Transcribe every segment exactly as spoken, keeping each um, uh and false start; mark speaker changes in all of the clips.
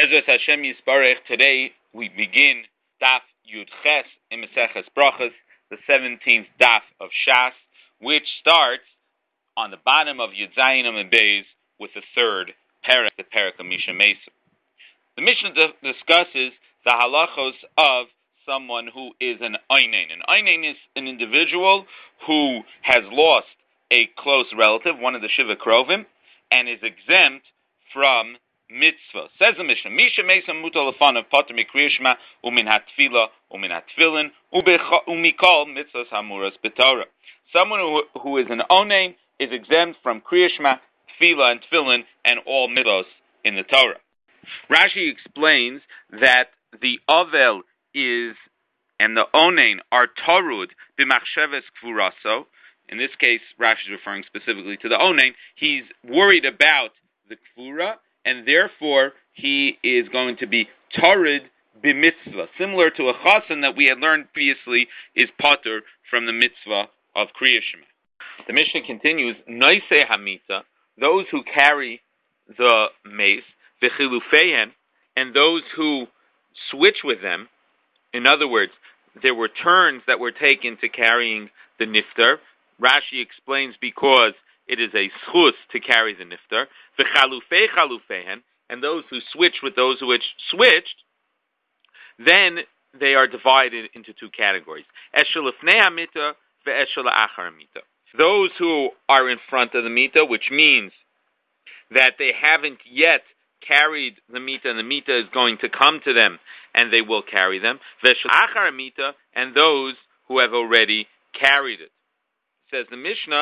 Speaker 1: Bezos Hashem Yisbarech. Today we begin Daf Yud Ches in Maseches Brachos, the seventeenth Daf of Shas, which starts on the bottom of Yud Zayin Amud Beis with the third parak, the parak of Misha Mesa. The Mishnah d- discusses the halachos of someone who is an Einain. An Einain is an individual who has lost a close relative, one of the Shiva Krovim, and is exempt from mitzvah. Says the Mishnah, Misha Mesa mutal lefanav pater mikriya shema umin hatfila umin hatfilin umikol mitzvahs hamuras b'Torah. Someone who, who is an onain is exempt from kriya shema, tefillah, and tefillin, and all mitzvahs in the Torah. Rashi explains that the avel is and the onain are tarud b'machsheves kfuraso. In this case, Rashi is referring specifically to the onain. He's worried about the kfura, and therefore he is going to be tarid b'mitzvah, similar to a chasen that we had learned previously is pater from the mitzvah of Kriya Shema. The Mishnah continues, Noisei hamita, those who carry the mace, v'chilufeihen, and those who switch with them. In other words, there were turns that were taken to carrying the niftar. Rashi explains because it is a schus to carry the niftar. V'chalufei chalufeihen, and those who switch with those who switched, then they are divided into two categories. Eshel lefnei hamita ve'eshel la'achar hamita. Those who are in front of the mita, which means that they haven't yet carried the mita, and the mita is going to come to them, and they will carry them. Ve'eshel la'achar hamita, and those who have already carried it. Says the Mishnah,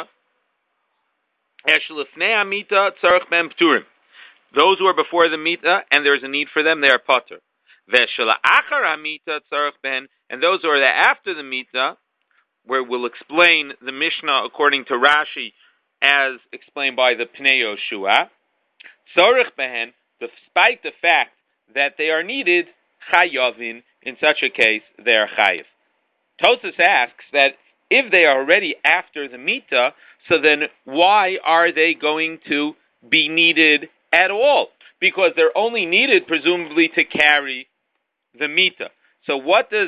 Speaker 1: those who are before the mita and there is a need for them, they are pater. And those who are after the mita, where we'll explain the Mishnah according to Rashi as explained by the Pnei Yoshua, despite the fact that they are needed, chayavin, in such a case, they are chayiv. Tosas asks that if they are already after the mita, so then why are they going to be needed at all? Because they're only needed, presumably, to carry the mita. So what does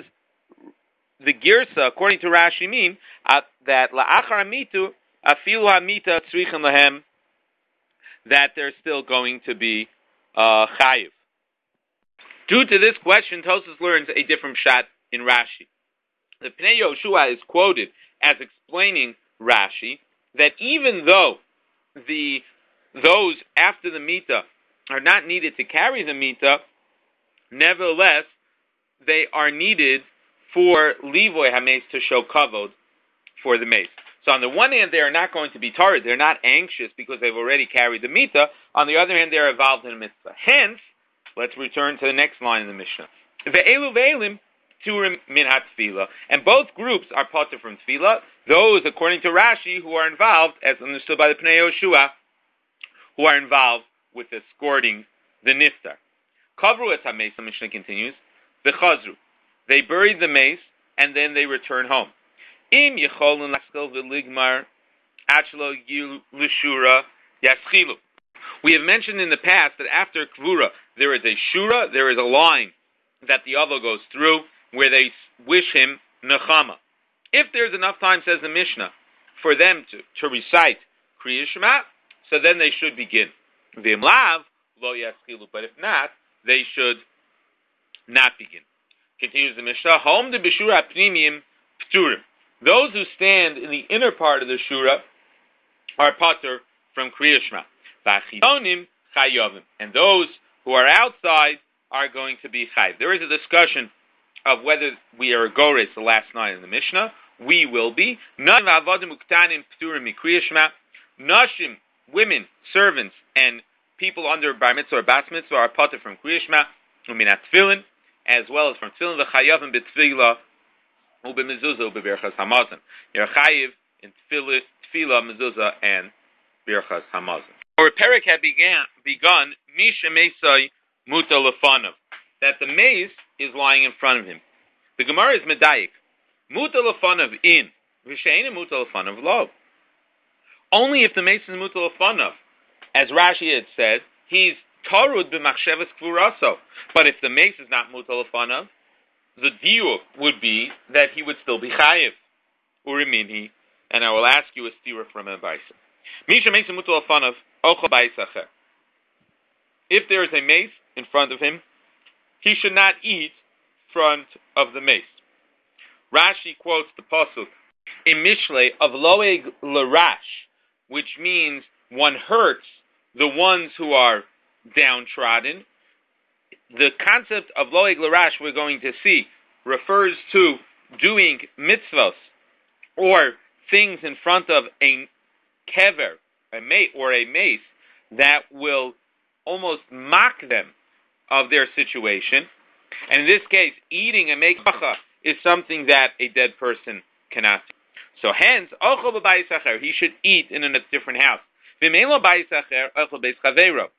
Speaker 1: the girsa, according to Rashi, mean? Uh, that la'achar mitu afilu hamita tzrichen lahem, that they're still going to be uh, chayiv. Due to this question, Tosas learns a different shot in Rashi. The Pnei Yoshua is quoted as explaining Rashi that even though the those after the mita are not needed to carry the mita, nevertheless they are needed for livoy hameis, to show kavod for the mace. So on the one hand, they are not going to be tarid; they're not anxious because they've already carried the mita. On the other hand, they are involved in a mitzvah. Hence, let's return to the next line in the Mishnah. Ve'elu ve'elim turim min hatfila, and both groups are pater from tefillah. Those, according to Rashi, who are involved, as understood by the Pnei Yoshua, who are involved with escorting the niftar. Kavru es hameis, the Mishnah continues, v'chazru, they buried the mace and then they return home. Im yecholun laskil v'ligmar achlo yil l'shura yaschilu. We have mentioned in the past that after kvura there is a shura, there is a line that the other goes through, where they wish him nechama. If there's enough time, says the Mishnah, for them to, to recite Kriya Shema, so then they should begin. V'im lav lo yaschilu, but if not, they should not begin. Continues the Mishnah, home the b'shura pnimiyim pturim. Those who stand in the inner part of the shura are pater from Kriya Shema. V'achidonim chayovim, and those who are outside are going to be chayiv. There is a discussion of whether we are a gores the last night in the Mishnah. We will be. Nashim, women, servants, and people under bar mitzvah or bas mitzvah are pater from Kriya Shema, uminat tefillin, as well as from tefillin, v'chayavim b'tefillah, u'b'mezuzah, u'b'berchas hamazon. You're chayiv in tefillah, mezuzah, and berchas hamazon. Our perek had began, begun, misha mesai muta lefanav, that the mace is lying in front of him. The Gemara is medayik. Muta lefanav in, v'she'ena muta lefanav lo. Only if the mace is muta lefanav, as Rashi had said, he's Torud b'machshavas kvuraso. But if the mace is not mutal afanav, the diuk would be that he would still be chayiv. Uriminhi, and I will ask you a stira from a baisa. Misha mace mutal afanav ochel baisacher. If there is a mace in front of him, he should not eat front of the mace. Rashi quotes the pasuk in Mishlei of loeg l'rash, which means one hurts the ones who are downtrodden. The concept of loeg l'rash we're going to see refers to doing mitzvos or things in front of a kever, a mace, or a mace that will almost mock them of their situation. And in this case, eating and making bracha is something that a dead person cannot do. So hence, ochel b'bayis acher, he should eat in a different house. V'meilo bayis acher, ochel beis chaveiro.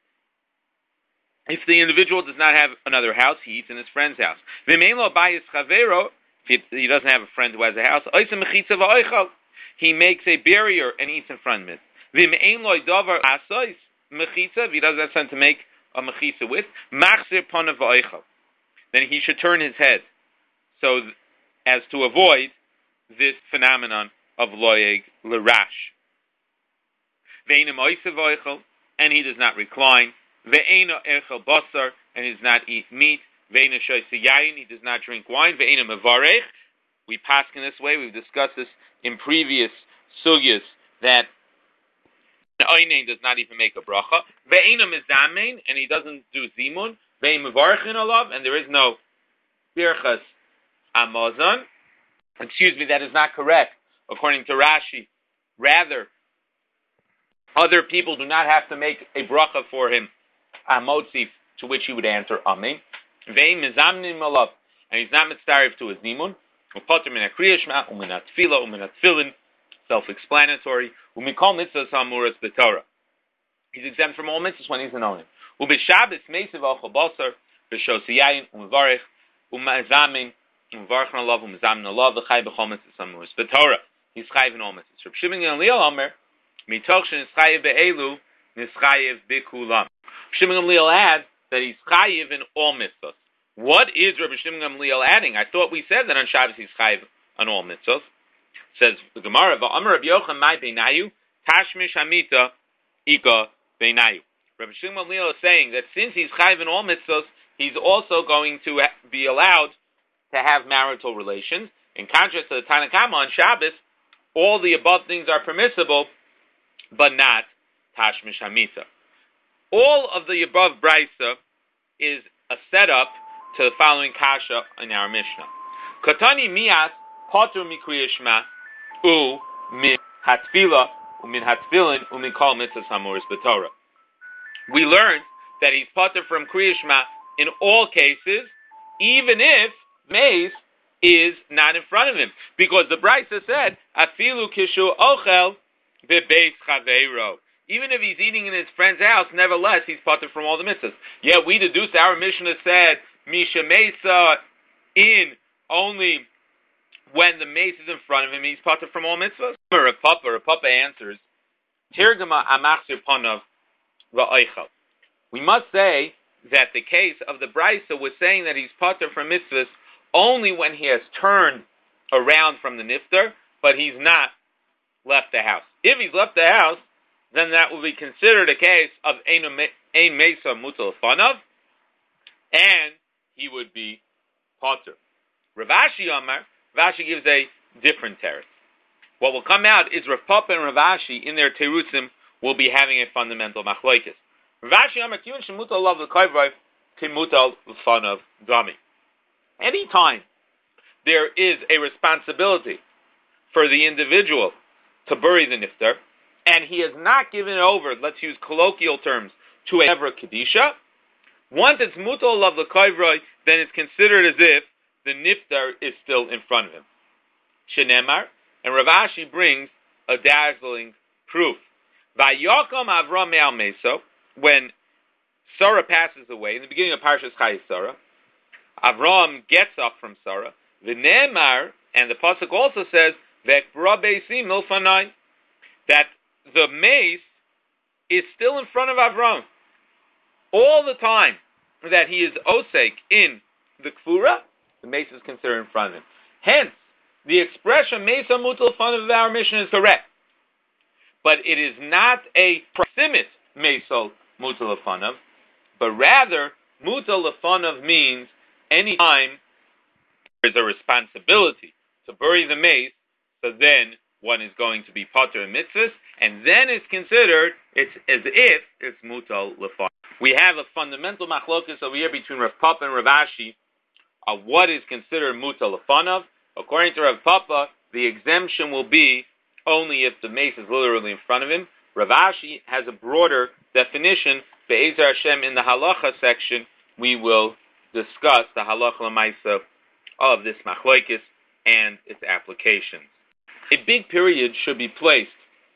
Speaker 1: If the individual does not have another house, he eats in his friend's house. V'meilo bayis chaveiro, if he doesn't have a friend who has a house, oisem mechitza v'oichel, he makes a barrier and eats in front of it. V'meilo davar asois mechitza, if he doesn't have something to make a mechitza with, machzir ponav v'oichel, then he should turn his head, so as to avoid this phenomenon of loeg l'rash. Ve'ena moisev oichel, and he does not recline. Ve'ena echel basar, and he does not eat meat. Ve'ena shoyse yayin, he does not drink wine. Ve'ena mevarech, we pass in this way. We've discussed this in previous sugyas that the oinen does not even make a bracha. Ve'ena mezamein, and he doesn't do zimun. Ve'ena mevarech in alav, and there is no birchas amazon. Excuse me, that is not correct, according to Rashi. Rather, other people do not have to make a bracha for him, amotzif, to which he would answer amen. Ve'im mizamnim alav, and he's not mitzarif to his nimun. Upater min hakriyashma, umin hatfila, umin hatfilin, self-explanatory. Umikol mitzvahs hamuras b'torah. He's exempt from all mitzvahs when he's an onen. Ubishabes meisav ochel basar, b'shosiyayin, umivarech, umazamin, umivarech alav, umizamin alav, v'chay b'chol mitzvahs hamuras b'torah. He's chayiv in all mitzvahs. Reb Shimon Gamliel Omer, mitoch shenischayiv be'elu, nischayiv b'kulam. Shimon Gamliel adds that he's chayiv in all mitzvahs. What is Rabbi Shimon Gamliel adding? I thought we said that on Shabbos he's chayiv on all mitzvahs. Says the Gemara, "Va'amar Rabbi Yochanan mai beinayu, tashmish hamita ika beinayu." Rabbi Shimon Gamliel is saying that since he's chayiv in all mitzvahs, he's also going to be allowed to have marital relations. In contrast to the Tanna Kama on Shabbos, all the above things are permissible, but not tashmish hamita. All of the above brisa is a setup to the following kasha in our Mishnah. Katani miyas potur mikriyashma u min hatfila u min hatfilin u min kol mitzvahs hamuras b'torah. We learned that he's potur from kriyashma in all cases, even if mace is not in front of him, because the brisa said afilu kishu ochel bebeis chaveiro. Even if he's eating in his friend's house, nevertheless, he's potter from all the mitzvahs. Yeah, we deduced, our Mishnah said, Misha Mesa in only when the mace is in front of him, he's potter from all mitzvahs. Rav Papa, Rav Papa answers, Tirgama amachzir ponav va'oichel. We must say that the case of the brisa was saying that he's potter from mitzvahs only when he has turned around from the niftar, but he's not left the house. If he's left the house, then that will be considered a case of ein mesa mutal fanav, and he would be potter. Rav Ashi Amar, Rav Ashi gives a different teretz. What will come out is Rav Papa and Rav Ashi in their terutzim will be having a fundamental machlokes. Rav Ashi Amar kiyun shemutal lav l'koyvrov kimutal fanav dami. Any time there is a responsibility for the individual to bury the niftar, and he has not given it over, let's use colloquial terms, to a Evra Kedisha, once it's mutal of the koivroi, then it's considered as if the niftar is still in front of him. Shenemar, and Rav Ashi brings a dazzling proof. Vayokom Avram me'al meso, when Sarah passes away, in the beginning of Parshas Chayei Sarah, Avram gets up from Sarah, V'nemar, and the pasuk also says, V'ekbra beisi milfanai, that the mace is still in front of Avram. all the time that he is osek in the kfura, the mace is considered in front of him. Hence, the expression mesa mutal fun of our mission is correct. But it is not a proximate mesal mutal fanav, but rather mutal fanav means any time there is a responsibility to bury the mace, so then one is going to be potter in mitzvahs, and then it's considered, it's as if it's mutal lefanav. We have a fundamental machlokus over here between Rav Papa and Rav Ashi of what is considered mutal lefanav. According to Rav Papa, the exemption will be only if the mace is literally in front of him. Rav Ashi has a broader definition. Be'ezer Hashem, in the halacha section, we will discuss the halacha l'maisa of this machlokes and its applications. A big period should be placed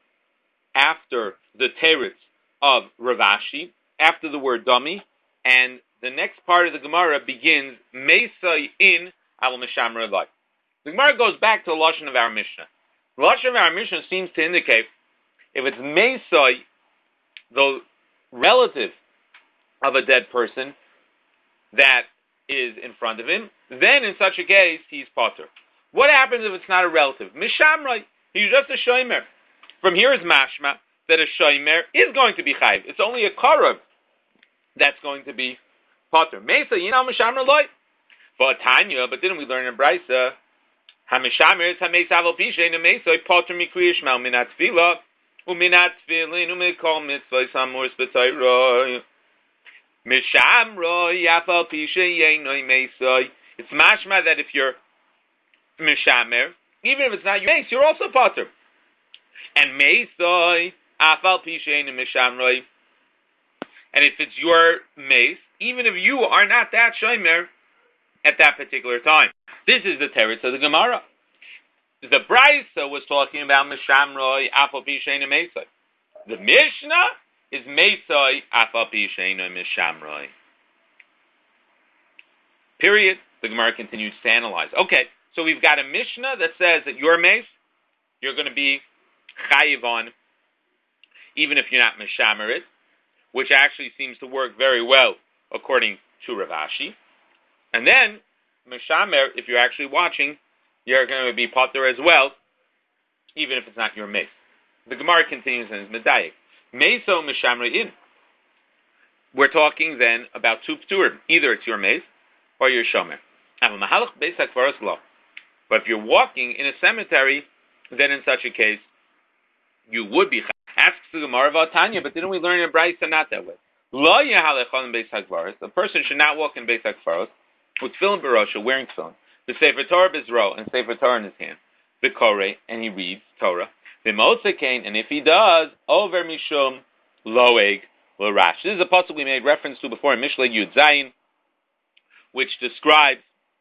Speaker 1: after the teretz of Rav Ashi, after the word dummy, and the next part of the Gemara begins Meisai in al Mishamra Lai. The Gemara goes back to the lashon of our Mishnah. The lashon of our Mishnah seems to indicate if it's Meisai, the relative of a dead person that is in front of him, then in such a case he's potter. What happens if it's not a relative? Mishamrai, he's just a shomer. From here is mashma that a shomer is going to be chayv. It's only a karav that's going to be potter. Mesa, you know mishamra loy. But Tanya, but didn't we learn in Brisa? Hamishamer is hameis aval pishay in a mesa potter mikriyish mal minat tefila uminat tefilin umikol mitzvah samur spetayroy. Mishamroy aval pishay yeinoi mesa. It's mashma that if you're mishamer, even if it's not your mace, you're also potter. And meisoi afal pishein and mishamroi. And if it's your mace, even if you are not that shomer at that particular time, this is the teretz of the Gemara. The Brisa was talking about mishamroi afal pishein and meisoi. The Mishnah is meisoi afal pishein and mishamroi. Period. The Gemara continues to analyze. Okay. So we've got a Mishnah that says that your mace, you're going to be chayiv on, even if you're not mishamer it, which actually seems to work very well according to Rav Ashi. And then, mishamer, if you're actually watching, you're going to be potter as well, even if it's not your mace. The Gemara continues in his medayik. Meso mishamer in. We're talking then about two pturim. Either it's your mace or your shomer. But if you're walking in a cemetery, then in such a case, you would be. Asks the Gemara about Tanya, but didn't we learn in Brisa not that way? Lo yehalechon in Beis Hagvaros. A person should not walk in Beis Hagvaros with tefillin barosha, wearing tefillin. The Sefer Torah bizro, and Sefer Torah in his hand. The Koreh, and he reads Torah. The Motzekain, and if he does, over mishum loeg l'rash. This is a pasuk we made reference to before in Mishlei Yud Zayin, which describes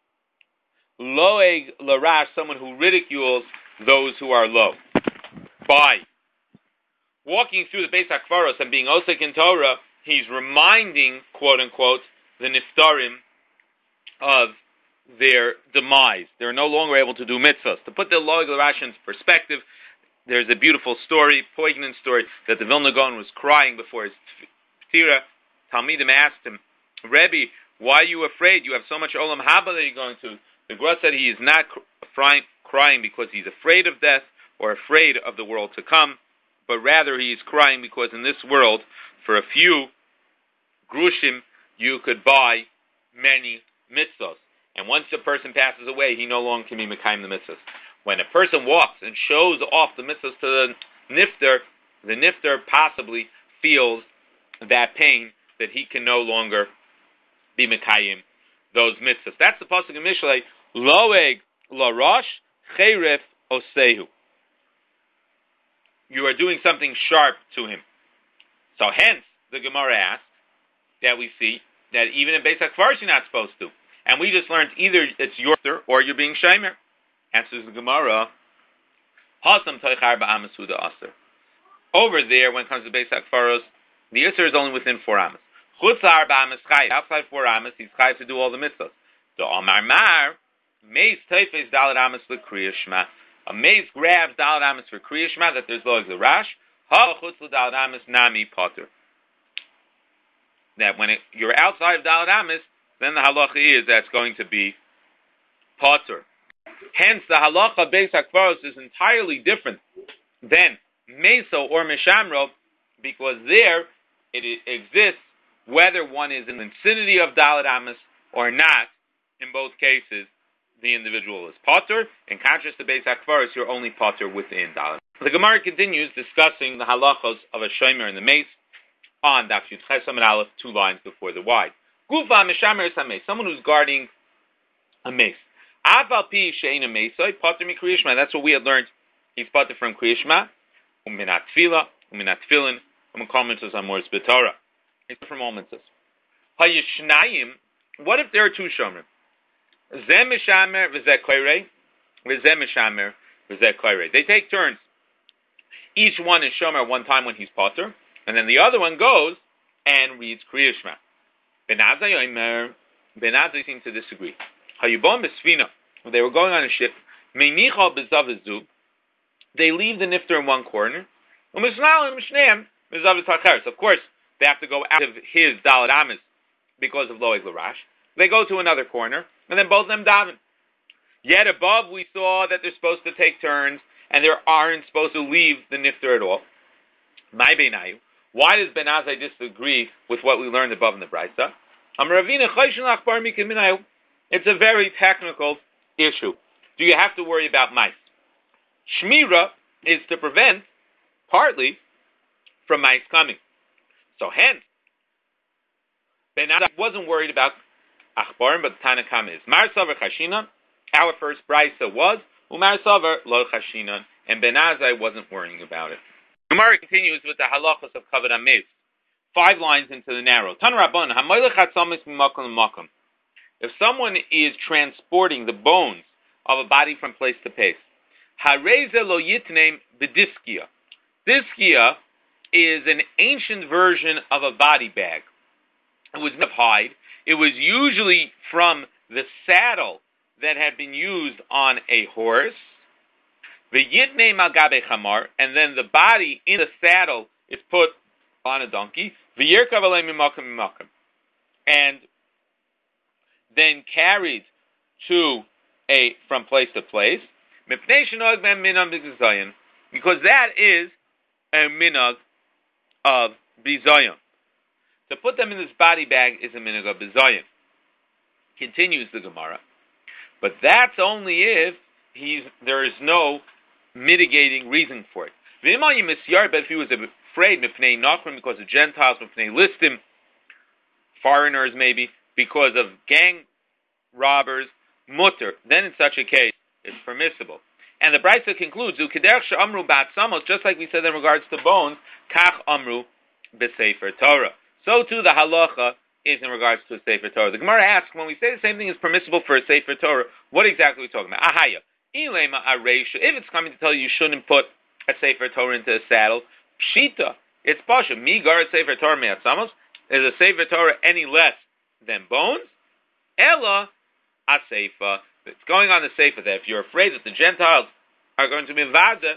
Speaker 1: Loeg Larash, someone who ridicules those who are low. By walking through the Beis HaKfaros and being Osek in Torah, he's reminding, quote unquote, the Niftarim of their demise. They're no longer able to do mitzvahs. To put the Loeg Larash into perspective, there's a beautiful story, poignant story, that the Vilna Gaon was crying before his Tira. Talmidim asked him, Rebbe, why are you afraid? You have so much Olam Haba that you're going to. The Gemara said he is not crying, crying because he's afraid of death or afraid of the world to come, but rather he is crying because in this world, for a few grushim, you could buy many mitzvahs. And once a person passes away, he no longer can be mekayim the mitzvahs. When a person walks and shows off the mitzvahs to the nifter, the nifter possibly feels that pain that he can no longer be mekayim those mitzvahs. That's the pasuk in Mishlei. Loeg larosh cheref osehu. You are doing something sharp to him. So hence, the Gemara asks that we see that even in Beis HaKfaros you're not supposed to. And we just learned either it's your or you're being shomer. Answers the Gemara. Hasam toichar ba'amasuda aser. Over there, when it comes to Beis HaKfaros, the Isser is only within four amas. Chutzar ba'amas chayiv. Outside four amas, he's chayiv to do all the mitzvahs. The Amar Mar, Meis teifes dalet amas l'kriyas shema. A mace grabs dalet amas for kriyas shema, that there's logs the rash. Ha chutz l'dalet amas nami potter. that when it, you're outside of Dalet Amis, then the halacha is that's going to be potter. Hence, the halacha Beis HaKvaros is entirely different than Meso or Mishamro, because there it, it exists whether one is in the vicinity of Dalet Amis or not. In both cases, the individual is potter. In contrast to Beis HaKvaros, you're only potter within Dalet. The Gemara continues discussing the halachos of a shomer and the mace on Daf Yud Ches Amud Aleph, two lines before the Y. Gufa Mishamer Sameh, someone who's guarding a mace. Aval pi she'ein a meisoi potter mi Kriya Shema. That's what we had learned. He's potter from Kriya Shema, uminat tefila, uminat tefillin, umikol mitzvos amores b'Torah. It's from all mitzvos. Hayishnayim. What if there are two shomer? Zeh mishamer v'zeh koirei, v'zeh mishamer v'zeh koirei. They take turns. Each one is shomer one time when he's potter, and then the other one goes and reads Kriya Shema. Ben Azai Omer, Ben Azai seems to disagree. Hayubon b'sfina. They were going on a ship. Meinichal b'zav zug. They leave the nifter in one corner. U'misnal u'mishneim b'zav tacheres. Of course, they have to go out of his Dalet Amis because of Loeg Larash. They go to another corner, and then both of them daven. Yet above, we saw that they're supposed to take turns, and they aren't supposed to leave the nifter at all. My beinayu. Why does Ben Azai disagree with what we learned above in the Brisa? It's a very technical issue. Do you have to worry about mice? Shmira is to prevent, partly, from mice coming. So hence, Ben Azai wasn't worried about achbarim, but Tanakam is. Mar Savar Chashina, our first Brisa was, Umar Savar Lo Chashina, and Ben Azai wasn't worrying about it. Gemara continues with the halachos of Kavod HaMeis. Five lines into the narrow. Tan Rabban, Hamoilech Hatzamis Mimakom L'Makom. If someone is transporting the bones of a body from place to place, Hareze Lo Yitneim B'Diskia. Diskia is an ancient version of a body bag. It was made of hide. It was usually from the saddle that had been used on a horse. V'yitnei malgabe chamar, and then the body in the saddle is put on a donkey. V'yirkav alei mimakom mimakom, and then carried to a from place to place. Mipnei shenog ben minag b'zayin, because that is a minag of bizayin. To put them in this body bag is a minag of bizayin. Continues the Gemara, but that's only if he's there is no mitigating reason for it. But if he was afraid, because of Gentiles, listim, foreigners maybe, because of gang robbers, mutter, then in such a case, it's permissible. And the Brisa concludes, just like we said in regards to bones, kach amru b'sefer Torah. So too the halacha is in regards to a sefer Torah. The Gemara asks, when we say the same thing is permissible for a sefer Torah, what exactly are we talking about? Ahaya. If it's coming to tell you you shouldn't put a sefer Torah into a saddle, pshita, it's pasha. Mi gar sefer Torah me'atzamos. Is a sefer Torah any less than bones? Ella a sefer. It's going on the sefer that if you're afraid that the Gentiles are going to be vada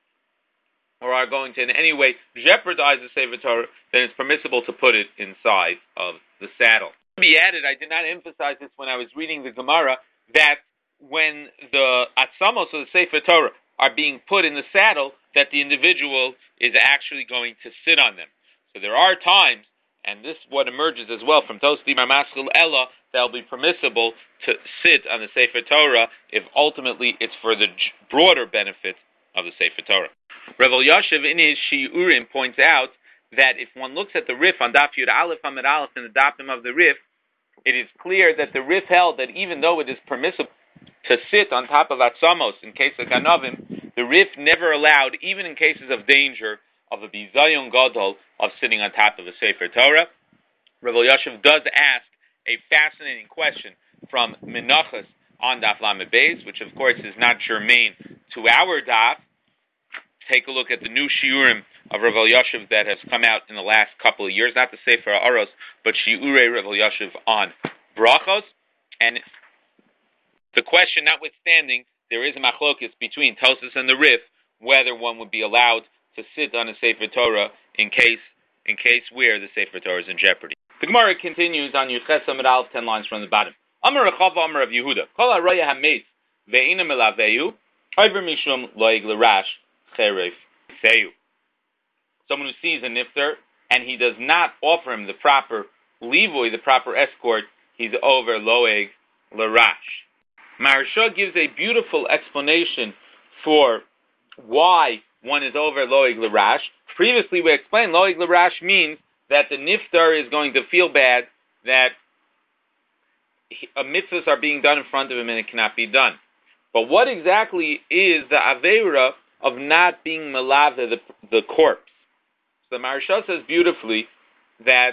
Speaker 1: or are going to in any way jeopardize the sefer Torah, then it's permissible to put it inside of the saddle. To be added, I did not emphasize this when I was reading the Gemara, that when the atzamos of the Sefer Torah are being put in the saddle, that the individual is actually going to sit on them. So there are times, and this is what emerges as well from Tosti Marmaskul Ella, that will be permissible to sit on the Sefer Torah if ultimately it's for the broader benefit of the Sefer Torah. Rav Yashiv in his Shiurim points out that if one looks at the Rif on Daf Yud Aleph Amud Aleph in the Dafim of the Rif, it is clear that the Rif held that even though it is permissible to sit on top of atzamos in case of ganavim, the Rif never allowed, even in cases of danger, of a bizayon gadol, of sitting on top of a Sefer Torah. Rav Yashiv does ask a fascinating question from Menachos on Daf Lamed Beis, which of course is not germane to our Daf. Take a look at the new Shiurim of Rav Yashiv that has come out in the last couple of years, not the Sefer Aros, but Shiurei Rav Yashiv on Brachos. And the question notwithstanding, there is a machlokes between Tosas and the Rif, whether one would be allowed to sit on a Sefer Torah in case in case where the Sefer Torah is in jeopardy. The Gemara continues on Yuches Amud Aleph, ten lines from the bottom. Amar Rechav Amar of Yehuda. Kol haraya hametz ve'ina melaveyu over mishum loig l'rash cheref feyu. Someone who sees a nifter and he does not offer him the proper livoy, the proper escort, he's over loeg l'rash. Maharsha gives a beautiful explanation for why one is over loeg l'rash. Previously we explained loeg l'rash means that the niftar is going to feel bad that a mitzvahs are being done in front of him and it cannot be done. But what exactly is the aveira of not being melave the, the corpse? So the Maharsha says beautifully that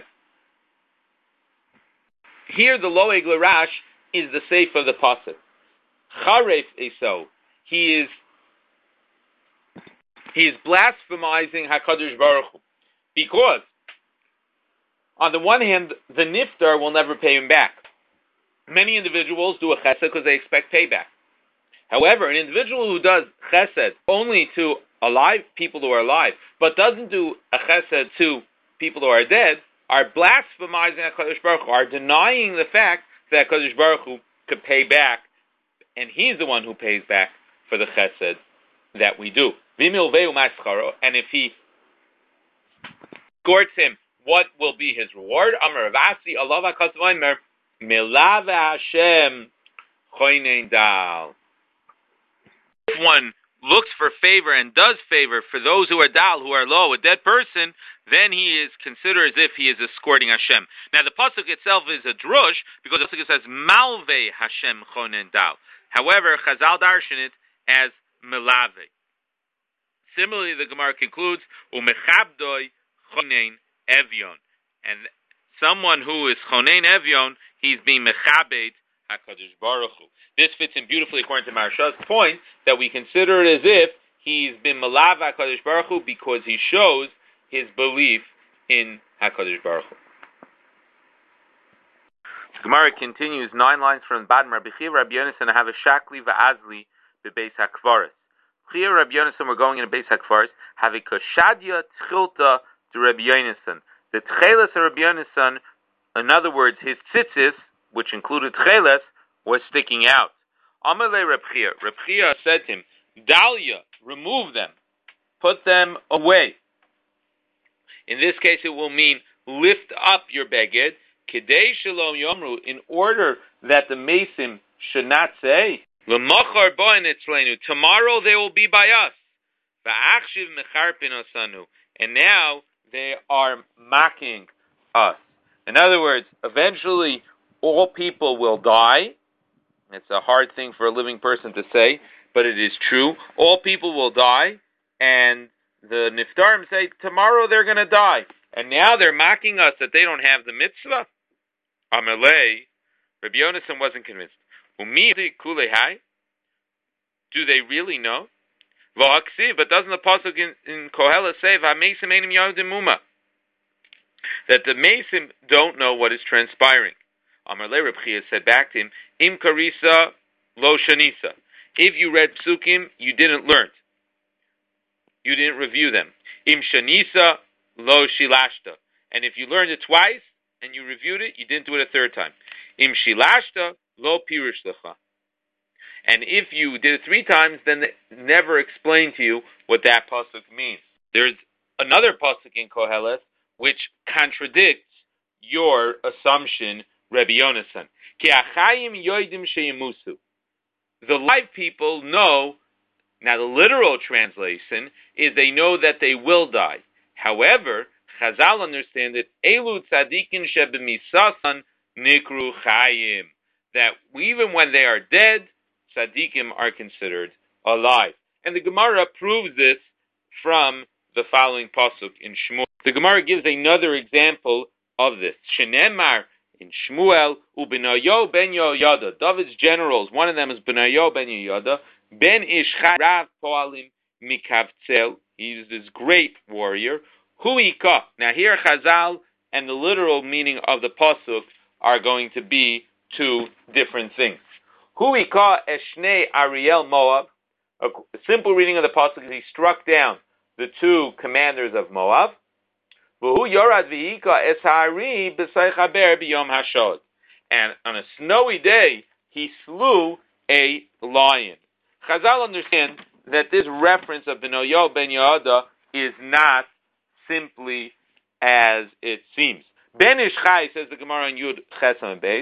Speaker 1: here the loeg l'rash is the seif of the pasuk. Charef eso, he is he is blasphemizing HaKadosh Baruch Hu, because on the one hand, the niftar will never pay him back. Many individuals do a chesed because they expect payback. However, an individual who does chesed only to alive people who are alive, but doesn't do a chesed to people who are dead, are blasphemizing HaKadosh Baruch Hu, are denying the fact that HaKadosh Baruch Hu could pay back, and he's the one who pays back for the chesed that we do. And if he escorts him, what will be his reward? Amar Ravasi, Allah HaKasvaymer, Milave Hashem Choynein Dal. If one looks for favor and does favor for those who are dal, who are low, a dead person, then he is considered as if he is escorting Hashem. Now the pasuk itself is a drush because the pasuk says Malve Hashem Choynein Dal. However, Chazal darshan it as Milave. Similarly, the Gemara concludes Umechabdoi Choynein Evyon, and someone who is Chonein Evyon, he's being Mechabed HaKadosh Baruch Hu. This fits in beautifully according to Maharsha's point that we consider it as if he's been Malav HaKadosh Baruch Hu because he shows his belief in HaKadosh Baruch Hu. The Gemara continues nine lines from the bottom. Rabbi Chia, Rabbi Yonasan have a shakli va'azli bebeis hakvaris. Chia, Rabbi Yonasan were going in a beis hakvaris, have a koshadia tchilta to Rabbi Yonasan. The tcheles of Rabbi Yonasan, in other words, his tzitzis, which included tcheles, was sticking out. Amalei Reb Chia. Reb Chia said to him, Dalia, remove them. Put them away. In this case, it will mean lift up your beged, kedei shalom yomru, in order that the mason should not say, L'machar bo'en etzleinu, tomorrow they will be by us. Va'achshiv mecharpin osanu, and now they are mocking us. In other words, eventually all people will die. It's a hard thing for a living person to say, but it is true. All people will die, and the Niftarim say, tomorrow they're going to die. And now they're mocking us that they don't have the mitzvah. Amalei, Rabbi Yonasan wasn't convinced. Umi kulehai? Do they really know? But doesn't the pasuk in, in Koheles say that the Mesim don't know what is transpiring? Amar le Reb Chia said back to him, Im karisa lo shanisa. If you read psukim, you didn't learn. You didn't review them. Im shanisa lo shilashta. And if you learned it twice and you reviewed it, you didn't do it a third time. Im shilashta lo pirush lecha. And if you did it three times, then they never explain to you what that pasuk means. There's another pasuk in Koheles which contradicts your assumption, Rabbi Yonasan. Ki achayim yoidim sheyemusu. The live people know, now the literal translation is they know that they will die. However, Chazal understand that Elu tzadikin shebemisasan nikru chayim. That even when they are dead, tzadikim are considered alive. And the Gemara proves this from the following pasuk in Shmuel. The Gemara gives another example of this. Shenemar in Shmuel, u'benayo ben Yoyada. David's generals, one of them is Benayo ben Yoyada, ben Ishcha Rav Poalim Mikavtzel. He's this great warrior. Huika. Now here Chazal and the literal meaning of the pasuk are going to be two different things. Huika Eshnei Ariel Moab. A simple reading of the pasuk is he struck down the two commanders of Moab. V'hu yorad v'hika es ha'ari b'sayich haber b'yom hashod. And on a snowy day, he slew a lion. Chazal understand that this reference of Benoyo ben Yehoyada is not simply as it seems. Ben Ish Chai, says the Gemara in Yud Chesam Beis,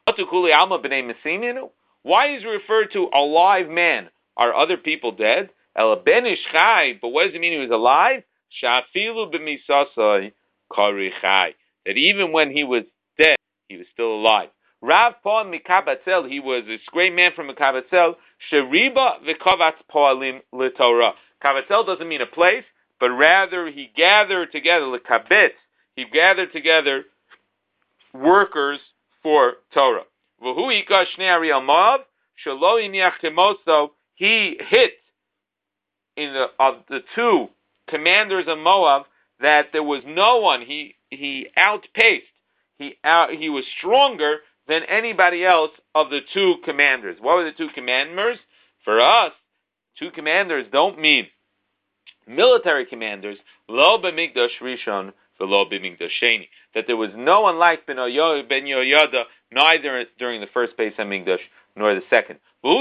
Speaker 1: why is it referred to a live man? Are other people dead? Ela Ben Ish Chai, but what does it mean he was alive? Shafilu b'misasai kari chai. That even when he was dead, he was still alive. Rav Pon Mikabatzel, he was this great man from Mikabatzel. Sheriba v'kavatz poalim l'Torah. Kavatzel doesn't mean a place, but rather he gathered together, l'kabetz, he gathered together workers for Torah. V'hu ika shnei Ariel Moav, shelo iniach temoso, he hit in the, of the two commanders of Moab that there was no one, he he outpaced, he out, he was stronger than anybody else of the two commanders. What were the two commanders? For us, two commanders don't mean military commanders, lo b'mikdash rishon v'lo b'mikdash sheni. That there was no one like Ben Yehoyada, neither during the first Beis HaMikdash nor the second.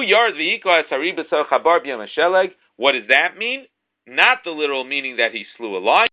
Speaker 1: What does that mean? Not the literal meaning that he slew a lion.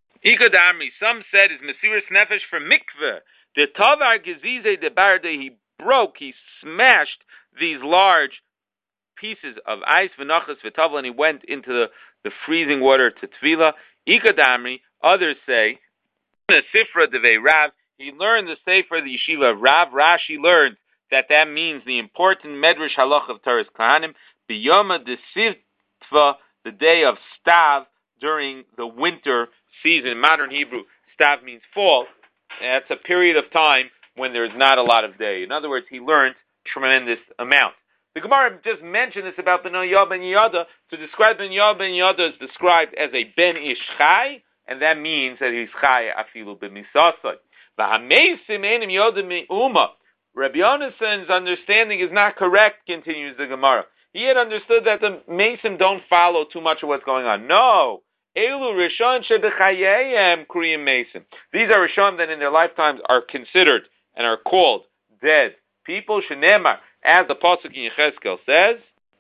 Speaker 1: Some said is Mesiras Nefesh for mikveh. The Tavar Gezize de Barde, he broke, he smashed these large pieces of ice, v'nachas v'tavla, and he went into the, the freezing water to Tvila. Ikadamri, others say, the Sifra Devei Rav, he learned the Sefer, the Yeshiva of Rav. Rashi learned that that means the important Medrash Halach of Torah's Kohanim, B'yoma Desivtva, the day of Stav, during the winter season. In modern Hebrew, Stav means fall. That's a period of time when there's not a lot of day. In other words, he learned tremendous amount. The Gemara just mentioned this about Benoyo ben Yehoyada. To describe Benoyo ben Yehoyada is described as a Ben Ish Chai, and that means that he's Chai afilu b'misasai. V'hameisim enim yodim me'uma. Rabbi Yonason's understanding is not correct, continues the Gemara. He had understood that the Mesim don't follow too much of what's going on. No. Elu Rishon shebechayeyem kriyim Mesim. These are Rishon that in their lifetimes are considered and are called dead people. Shenemar, as the pasuk in Yechezkel says,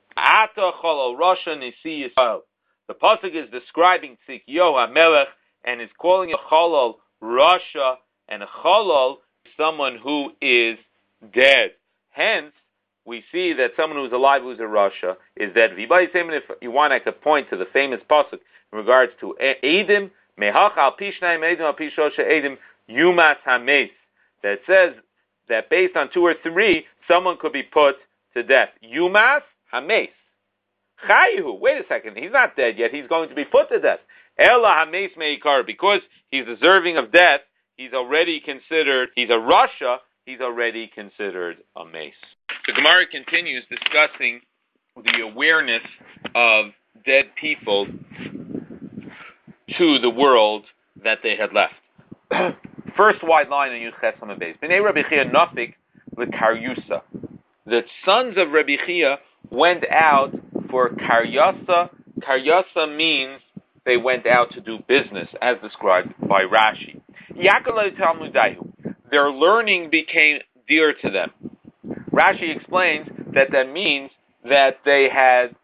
Speaker 1: Ata cholol Rasha nisi Yisrael. The pasuk is describing Tzidkiyahu HaMelech and is calling a cholol Rasha, and a cholol someone who is dead. Hence, we see that someone who's alive who's a Rasha is dead. If you want, I could point to the famous pasuk in regards to Eidim, Mehach al Pishnayim Eidim al Pishosha Eidim Yumas Hames, that says that based on two or three, someone could be put to death. Yumas Hames. Chayihu, wait a second, he's not dead yet, he's going to be put to death. Ela Hames Meikar, because he's deserving of death, he's already considered, he's a Rasha, he's already considered a mace. The Gemara continues discussing the awareness of dead people to the world that they had left. First wide line in Yud Ches Amud Beis. Bnei Rabbi Chia Nafik l'Karyusa. The sons of Rabbi Chia went out for Karyasa. Karyasa means they went out to do business, as described by Rashi. Yakalei Talmudayu. Their learning became dear to them. Rashi explains that that means that they had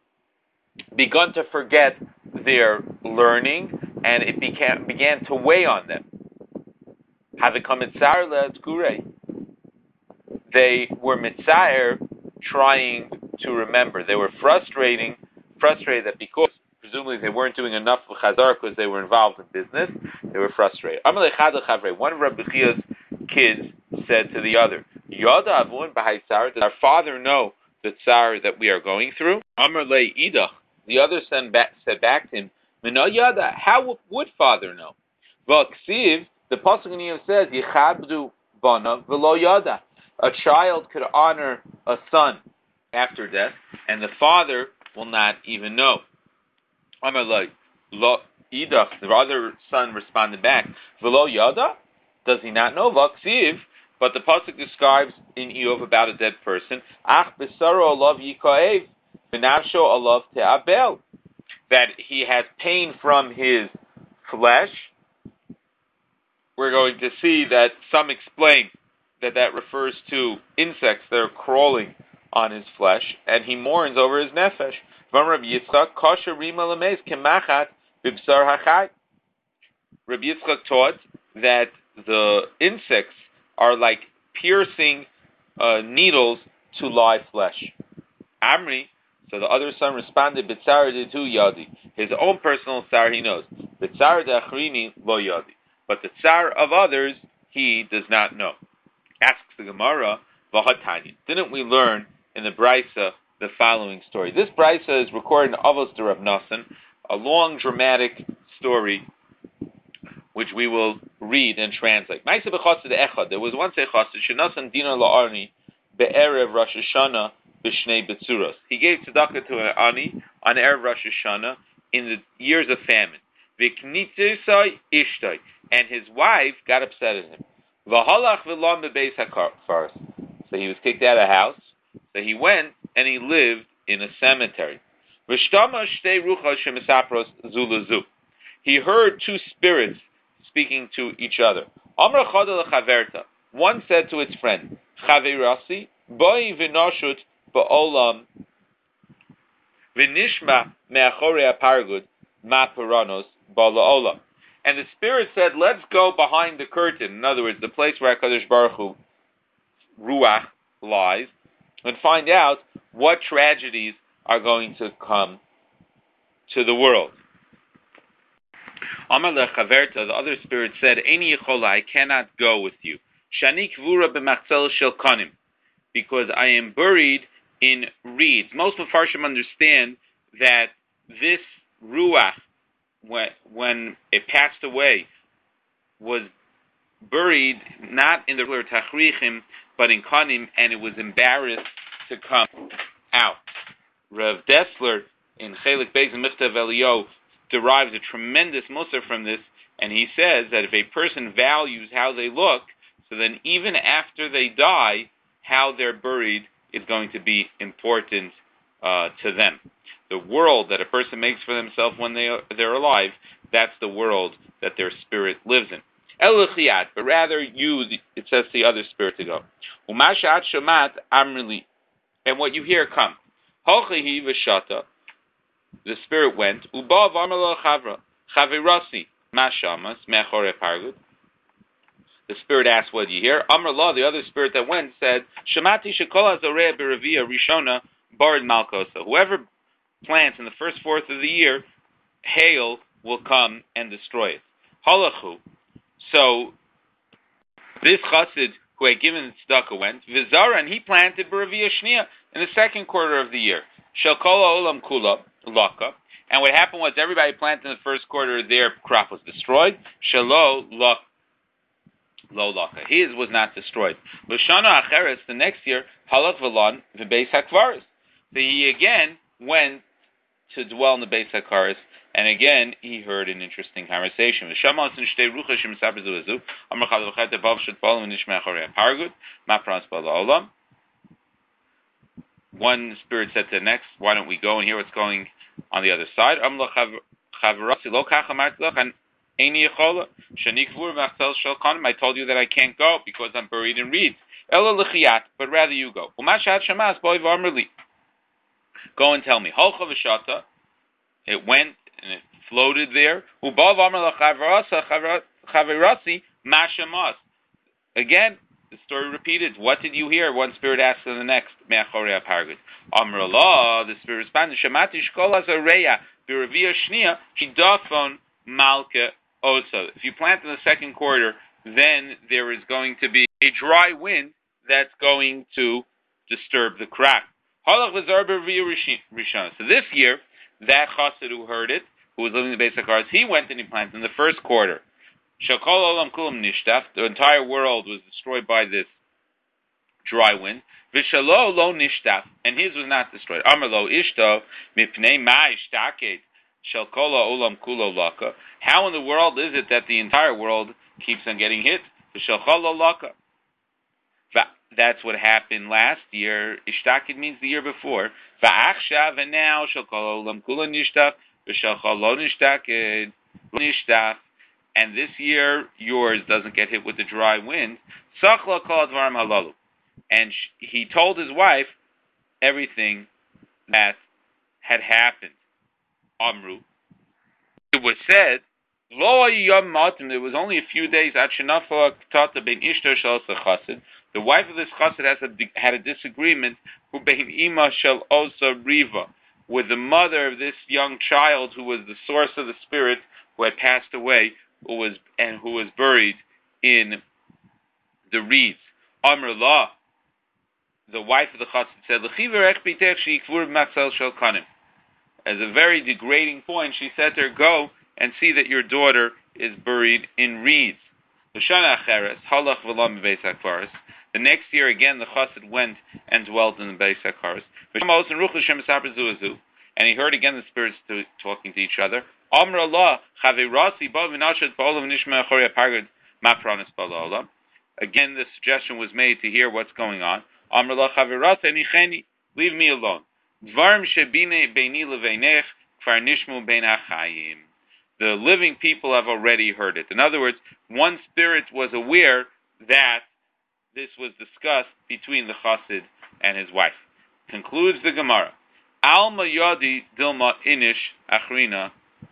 Speaker 1: begun to forget their learning, and it began, began to weigh on them. They were mitzair, trying to remember. They were frustrating, frustrated that because presumably they weren't doing enough for chazar because they were involved in business, they were frustrated. One of Rabbi Chia's kids said to the other, Yoda avun b'hai tsar, does our father know the tsar that we are going through? Amar le idach. The other son back, said back to him, Mino yada, how would father know? V'aksiv, the pasuk in Yom says, Yichabdu bana v'lo yada. A child could honor a son after death, and the father will not even know. Amar le lo idach. The other son responded back, V'lo yada? Does he not know? V'aksiv. But the pasuk describes in Eov about a dead person, Ach besaro alav yikaev, v'nafsho alav te'abel, that he has pain from his flesh, we're going to see that some explain that that refers to insects that are crawling on his flesh, and he mourns over his nefesh. Rabbi Yitzchak taught that the insects are like piercing uh, needles to live flesh. Amri, so the other son responded, B'tzar de tu yadi. His own personal tsar he knows. B'tzar de achrini lo yadi. But the tsar of others he does not know. Asks the Gemara, V'hatani. Didn't we learn in the Brisa the following story? This Brisa is recorded in Avos de Rav Nosson, a long dramatic story which we will read and translate. There was once a chassid, shenasan dinar la'arni be'erev Rosh Hashanah b'shnei betzuros. He gave tzedakah to an ani on erev Rosh Hashanah in the years of famine. V'knitzisai ishtai, and his wife got upset at him. V'halach v'lam bebeis hakfaros. So he was kicked out of the house. So he went and he lived in a cemetery. V'shtama shtei ruchos shemisapros zulazu. He heard two spirits speaking to each other. Amar chada lechaverta. One said to its friend, Chaverasi, boi v'noshut ba'olam v'nishma me'achorei apargud ma paranos ba'la'olam. And the spirit said, let's go behind the curtain. In other words, the place where HaKadosh Baruch Hu, Ruach, lies, and find out what tragedies are going to come to the world. Amar lechaverta, the other spirit said, Eini yechola, I cannot go with you. Shani kvura b'machzel shel konim, because I am buried in reeds. Most Mefarshim understand that this Ruach, when, when it passed away, was buried not in the Tachrichim, but in Konim, and it was embarrassed to come out. Rav Dessler, in Chelik Beis and Michtav Eliyahu, derives a tremendous musar from this, and he says that if a person values how they look, so then even after they die, how they're buried is going to be important uh, to them. The world that a person makes for themselves when they are, they're alive, that's the world that their spirit lives in. Elichiyat, but rather you, it says the other spirit to go. Umashat shamat amrili, and what you hear come. Hochihi v'shata, the spirit went. Uba v'amalo chavra, chavirasi, mashamas, mechore pargud. The spirit asked, what do you hear? Amr Allah, the other spirit that went, said, Shamati shekola zorea b'revia rishona barid malkosa. Whoever plants in the first fourth of the year, hail will come and destroy it. Halachu. So, this chassid who had given tzedakah went, Vizara, and he planted b'revia shnia in the second quarter of the year. Shalkola olam kula, laka. And what happened was everybody planted in the first quarter, their crop was destroyed. Shalo laka. Lo laka. His was not destroyed. L'shana acheres, the next year, halach v'lan v'beis hakvaris. So he again went to dwell in the beis hakvaris, and again he heard an interesting conversation. V'shama asin shtei ruchas shemisaber zu lezu, amar chad v'chet ebav shet balam v'nishmei achorei pargud, ma prans ba'la'olam. One spirit said to the next, why don't we go and hear what's going on the other side? Amar chavrasi lo kach amarti lach, and I told you that I can't go because I'm buried in reeds. But rather you go. Go and tell me. It went and it floated there. Again, the story repeated. What did you hear? One spirit asked to the next. Amr Allah, the spirit responded, Shamati shkola zareya b'revia shnia shidafon malka. Also, if you plant in the second quarter, then there is going to be a dry wind that's going to disturb the crop. So this year, that chassid who heard it, who was living in the Beis HaKaros, he went and he planted in the first quarter. The entire world was destroyed by this dry wind. V'shalo lo nishtaf, and his was not destroyed. Amar lo ishto mipnei ma ishtaked. How in the world is it that the entire world keeps on getting hit? That's what happened last year. Ishtakid means the year before. And now and this year yours doesn't get hit with the dry wind. Sachla called Dvarim Halalu. And sh- he told his wife everything that had happened. Amru. It was said, Lo yom matim, it was only a few days, at shenafa ktata bein ishtar shel chassid. The wife of this chassid has a, had a disagreement who bein ima shel osa riva, with the mother of this young child who was the source of the spirit who had passed away, who was and who was buried in the reeds. Amr la, the wife of the chassid said, L'chiver ech bitech sheikvur b'matzel shel kanim. As a very degrading point, she said to her, go and see that your daughter is buried in reeds. The next year again, the chassid went and dwelt in the Beis HaKaros. And he heard again the spirits to, talking to each other. Again, the suggestion was made to hear what's going on. Leave me alone. The living people have already heard it. In other words, one spirit was aware that this was discussed between the chassid and his wife. Concludes the Gemara. Alma yadi dilma inish achrina.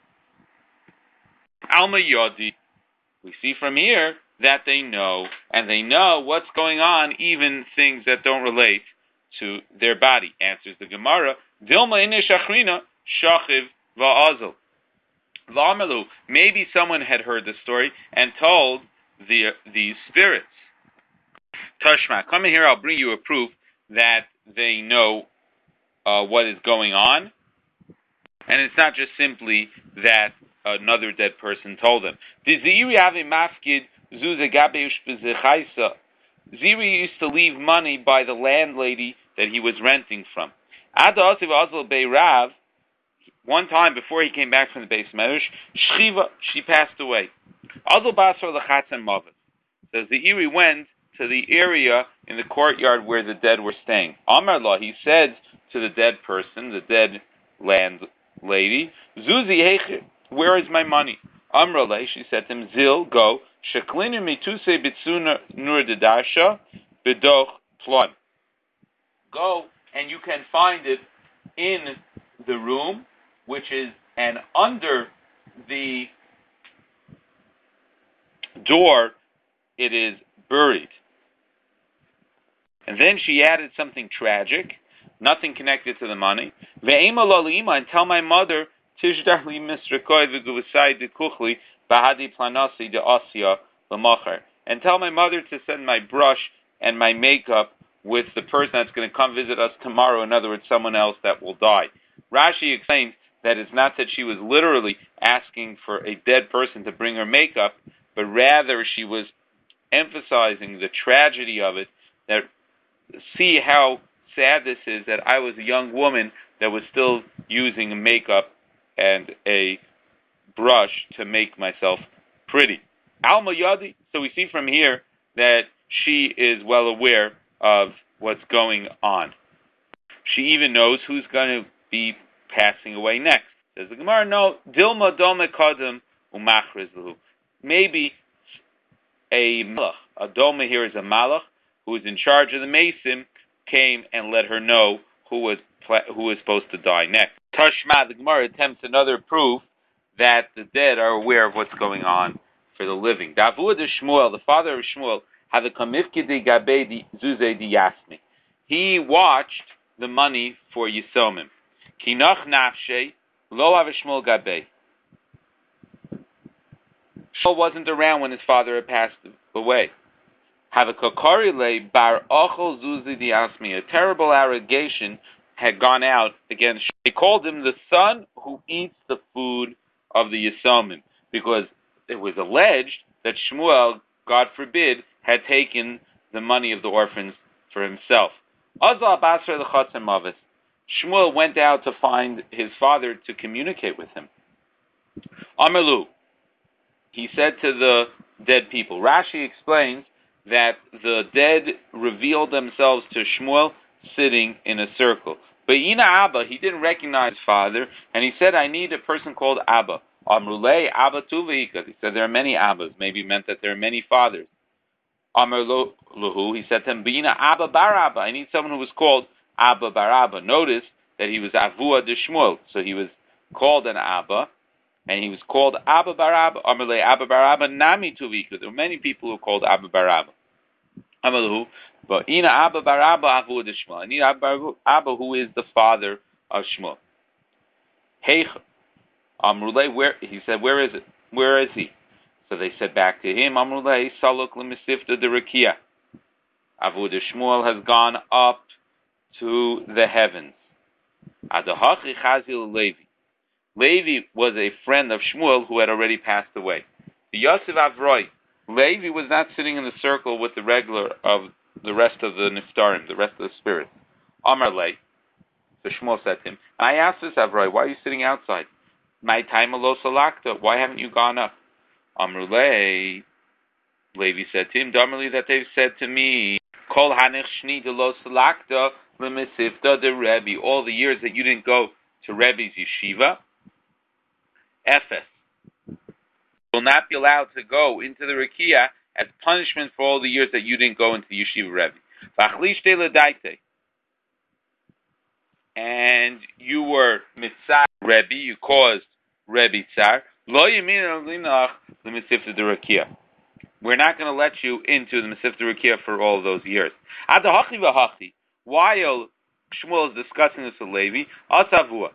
Speaker 1: Alma yadi. We see from here that they know, and they know what's going on, even things that don't relate to their body. Answers the Gemara. Dilma inish achrina shachiv va'azal. V'amalu. Maybe someone had heard the story and told the these spirits. Tashma, come in here. I'll bring you a proof that they know uh, what is going on, and it's not just simply that another dead person told them. Ziri used to leave money by the landlady that he was renting from. One time before he came back from the base medrash, Shchiva, she passed away. Says the Iri went to the area in the courtyard where the dead were staying. Amar la, he said to the dead person, the dead landlady, Zuzi heiche, where is my money? Amar la, she said to him, Zil, go, sheklinu mituse bitsuna nur dedasha bedoch plon. Go, and you can find it in the room, which is, and under the door, it is buried. And then she added something tragic, nothing connected to the money. Ve'ema lalima, and tell my mother, tishdar li misrakoi v'guvasai dekuchli bahadi planasi de asya l'machar. And tell my mother to send my brush and my makeup with the person that's going to come visit us tomorrow, in other words, someone else that will die. Rashi explains that it's not that she was literally asking for a dead person to bring her makeup, but rather she was emphasizing the tragedy of it, that see how sad this is, that I was a young woman that was still using makeup and a brush to make myself pretty. Alma Yadi, so we see from here that she is well aware of what's going on. She even knows who's going to be passing away next. Says the Gemara, no, Dilma Dome Kadam Umachrizlu. Maybe a malach, a dome here is a malach who is in charge of the mason, came and let her know who was who was supposed to die next. Tashma, the Gemara attempts another proof that the dead are aware of what's going on for the living. Davud de Shmuel, the father of Shmuel, had a kamifki de gabe di zuze di yasmi. He watched the money for Yisomim. Kinach nafshe lo ave Shmuel gabe. Shmuel wasn't around when his father had passed away. Have a kokorile bar ochel zuzi di yasmi. A terrible allegation had gone out against Shmuel. They called him the son who eats the food of the Yisomim, because it was alleged that Shmuel, God forbid, had taken the money of the orphans for himself. Shmuel went out to find his father to communicate with him. Amalu, he said to the dead people. Rashi explains that the dead revealed themselves to Shmuel sitting in a circle. But Ina Abba, he didn't recognize his father, and he said, I need a person called Abba. Amrulei Abba Tuvi, because he said there are many Abbas. Maybe it meant that there are many fathers. Amr Lahu, he said to him, Bina Abba Bar Abba. I need someone who was called Abba Bar Abba. Notice that he was Avua de Shmuel, so he was called an Abba, and he was called Abba Bar Abba. Amr Le Abba Bar Abba Nami Tuvi, because there were many people who were called Abba Bar Abba. Amr Lahu, but Ina Abba Bar Abba Avua de Shmuel. I need Abba, Abba who is the father of Shmuel. Hey, Amrulay, where he said, where is it? Where is he? So they said back to him, Amrulay, Saluk Lemisifta de Rakia. Avud Shmuel has gone up to the heavens. Adahachi Chazil Levi. Levi was a friend of Shmuel who had already passed away. The Yosef Avroi. Levi was not sitting in the circle with the regular of the rest of the Niftarim, the rest of the spirits. Amarlay. So Shmuel said to him, I asked this Avroi, why are you sitting outside? My time alo salakta. Why haven't you gone up? Amrulay. Levi said to him, Damerly, that they've said to me, Kol hanich shni de lo salakta lemisifta de Rebbe. All the years that you didn't go to Rebbe's yeshiva, Ephes, will not be allowed to go into the Rakia as punishment for all the years that you didn't go into the yeshiva Rebbe. V'achli shtei l'daite. And you were mitzah Rebbe, you caused Rebbe tsar. Lo yamin linach lemisifta de Rakia. We're not going to let you into the Mesifta Rakia for all those years. Adahachi v'hachi. While Shmuel is discussing this with Levi, Asavua.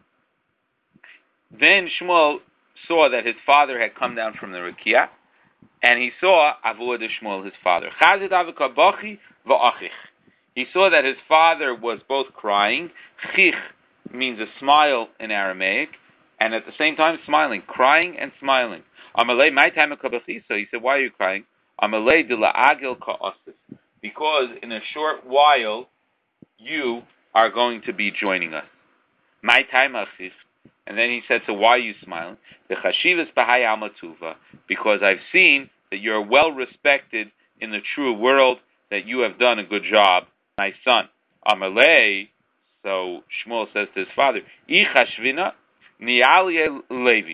Speaker 1: Then Shmuel saw that his father had come down from the Rakia, and he saw Avua de Shmuel, his father. Chazid avika bachi v'achich. He saw that his father was both crying. Chich means a smile in Aramaic, and at the same time smiling, crying and smiling. Amalei, my time of kabachisa. He said, why are you crying? Amalei de la agil ka'asif. Because in a short while, you are going to be joining us. My time achif. And then he said, so why are you smiling? The chashivas b'hai amatuva. Because I've seen that you're well respected in the true world, that you have done a good job, my son. Amalei. So Shmuel says to his father, Ichashvina ni'alye Levi.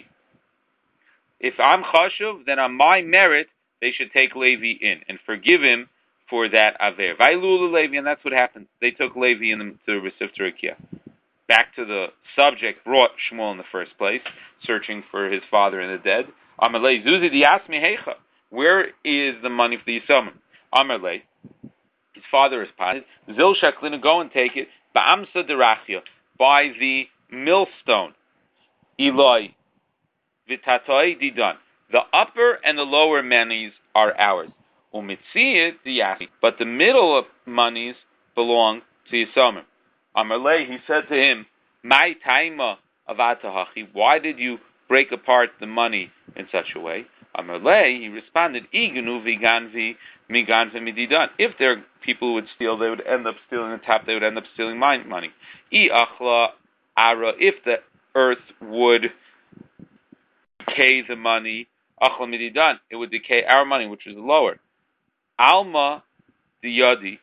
Speaker 1: If I'm chashuv, then on my merit, they should take Levi in and forgive him for that aver. Vailulu Levi, and that's what happened. They took Levi in the, to Mesifta Rakia. Back to the subject brought Shmuel in the first place, searching for his father in the dead. Amalei Zuzi diasmi heicha. Where is the money for the Yisomim? Amalei, his father is positive. Zil shaklina, go and take it. Ba'amsa derachia, by the millstone. Eloi. V'tatoi didan. The upper and the lower monies are ours. Umitziyah diyasi. But the middle of monies belong to Yisomim. Amalei, he said to him, My taima avatahachi. Why did you break apart the money in such a way? Amalei, he responded, Iganu viganvi miganvi mididan. If there are people who would steal, they would end up stealing the top, they would end up stealing my money. I achla ara. If the earth would decay the money, achla mididan, it would decay our money, which is lower. Alma diyadi.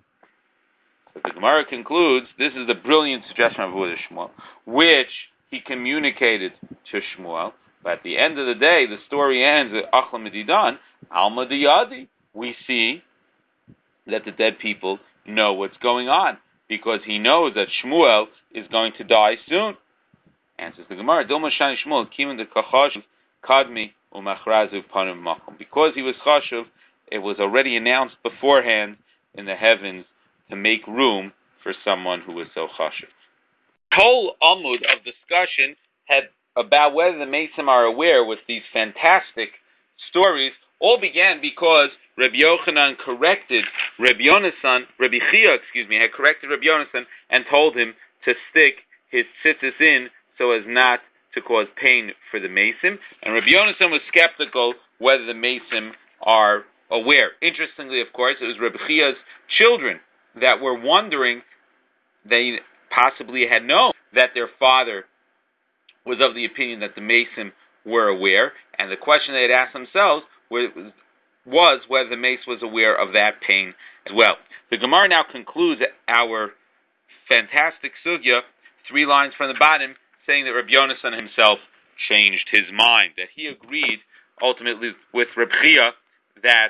Speaker 1: But the Gemara concludes, this is the brilliant suggestion of Avuda Shmuel, which he communicated to Shmuel. But at the end of the day, the story ends with Achla Medidan, Alma Diyadi. We see that the dead people know what's going on, because he knows that Shmuel is going to die soon. Answers the Gemara, Dilma Shani Shmuel, Kimin de Kachashuv, Kadmi, Umachrazu Panim Makom. Because he was Chashuv, it was already announced beforehand in the heavens to make room for someone who was so chashuv. The whole amud of discussion had about whether the Mesim are aware with these fantastic stories all began because Rabbi Yochanan corrected Rabbi Yonasan, Rabbi Chia, excuse me, had corrected Rabbi Yonasan and told him to stick his tzitzis in so as not to cause pain for the Mesim. And Rabbi Yonasan was skeptical whether the Mesim are aware. Interestingly, of course, it was Rabbi Chia's children that were wondering, they possibly had known that their father was of the opinion that the Mesim were aware, and the question they had asked themselves was, was whether the Mace was aware of that pain as well. The Gemara now concludes our fantastic sugya, three lines from the bottom, saying that Rabbi Yonasan himself changed his mind, that he agreed ultimately with Reb Chia that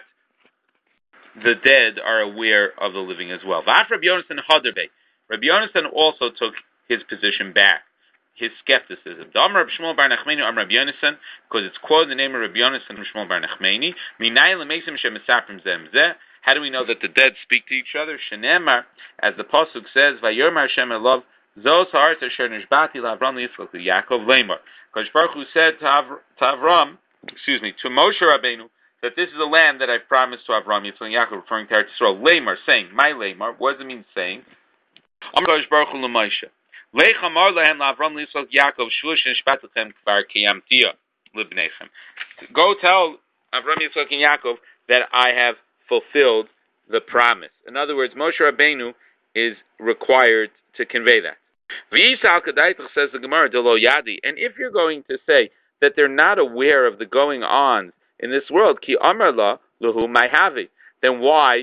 Speaker 1: the dead are aware of the living as well. V'af Rabbi Yonasan Haderbe. Rabbi Yonasan also took his position back, his skepticism. Dam Reb Shmuel bar Nachmani Am Rabbi Yonasan, because it's quoted the name of Rabbi Yonasan and Shmuel bar Nachmani. Minay lemesim shemesaprim zem zeh. How do we know that the dead speak to each other? Shenemar, as the pasuk says, Vayomer Hashem elov zos ha'aretz asher nishbati la'Avram liYitzchak Yaakov lemar. Kodesh Baruch Hu said to, Avr- to Avram, excuse me, to Moshe Rabbeinu, that this is the land that I've promised to Avram, Yitzchak, and Yaakov, referring to Eretz Yisrael. Lamar, saying, my Lamar, what does it mean saying? Amar Kodesh Baruch Hu l'Moshe, Lech amar lehem la'Avram, Yitzchak, Yaakov, Shvush nishbatechem kvar kiyamtia libnechem. Go tell Avram, Yitzchak, and Yaakov that I have fulfilled the promise. In other words, Moshe Rabbeinu is required to convey that. V'yisal kadaitach, says the Gemara, delo yadi, and if you're going to say that they're not aware of the going on in this world, ki amar la luhu mayhavi, then why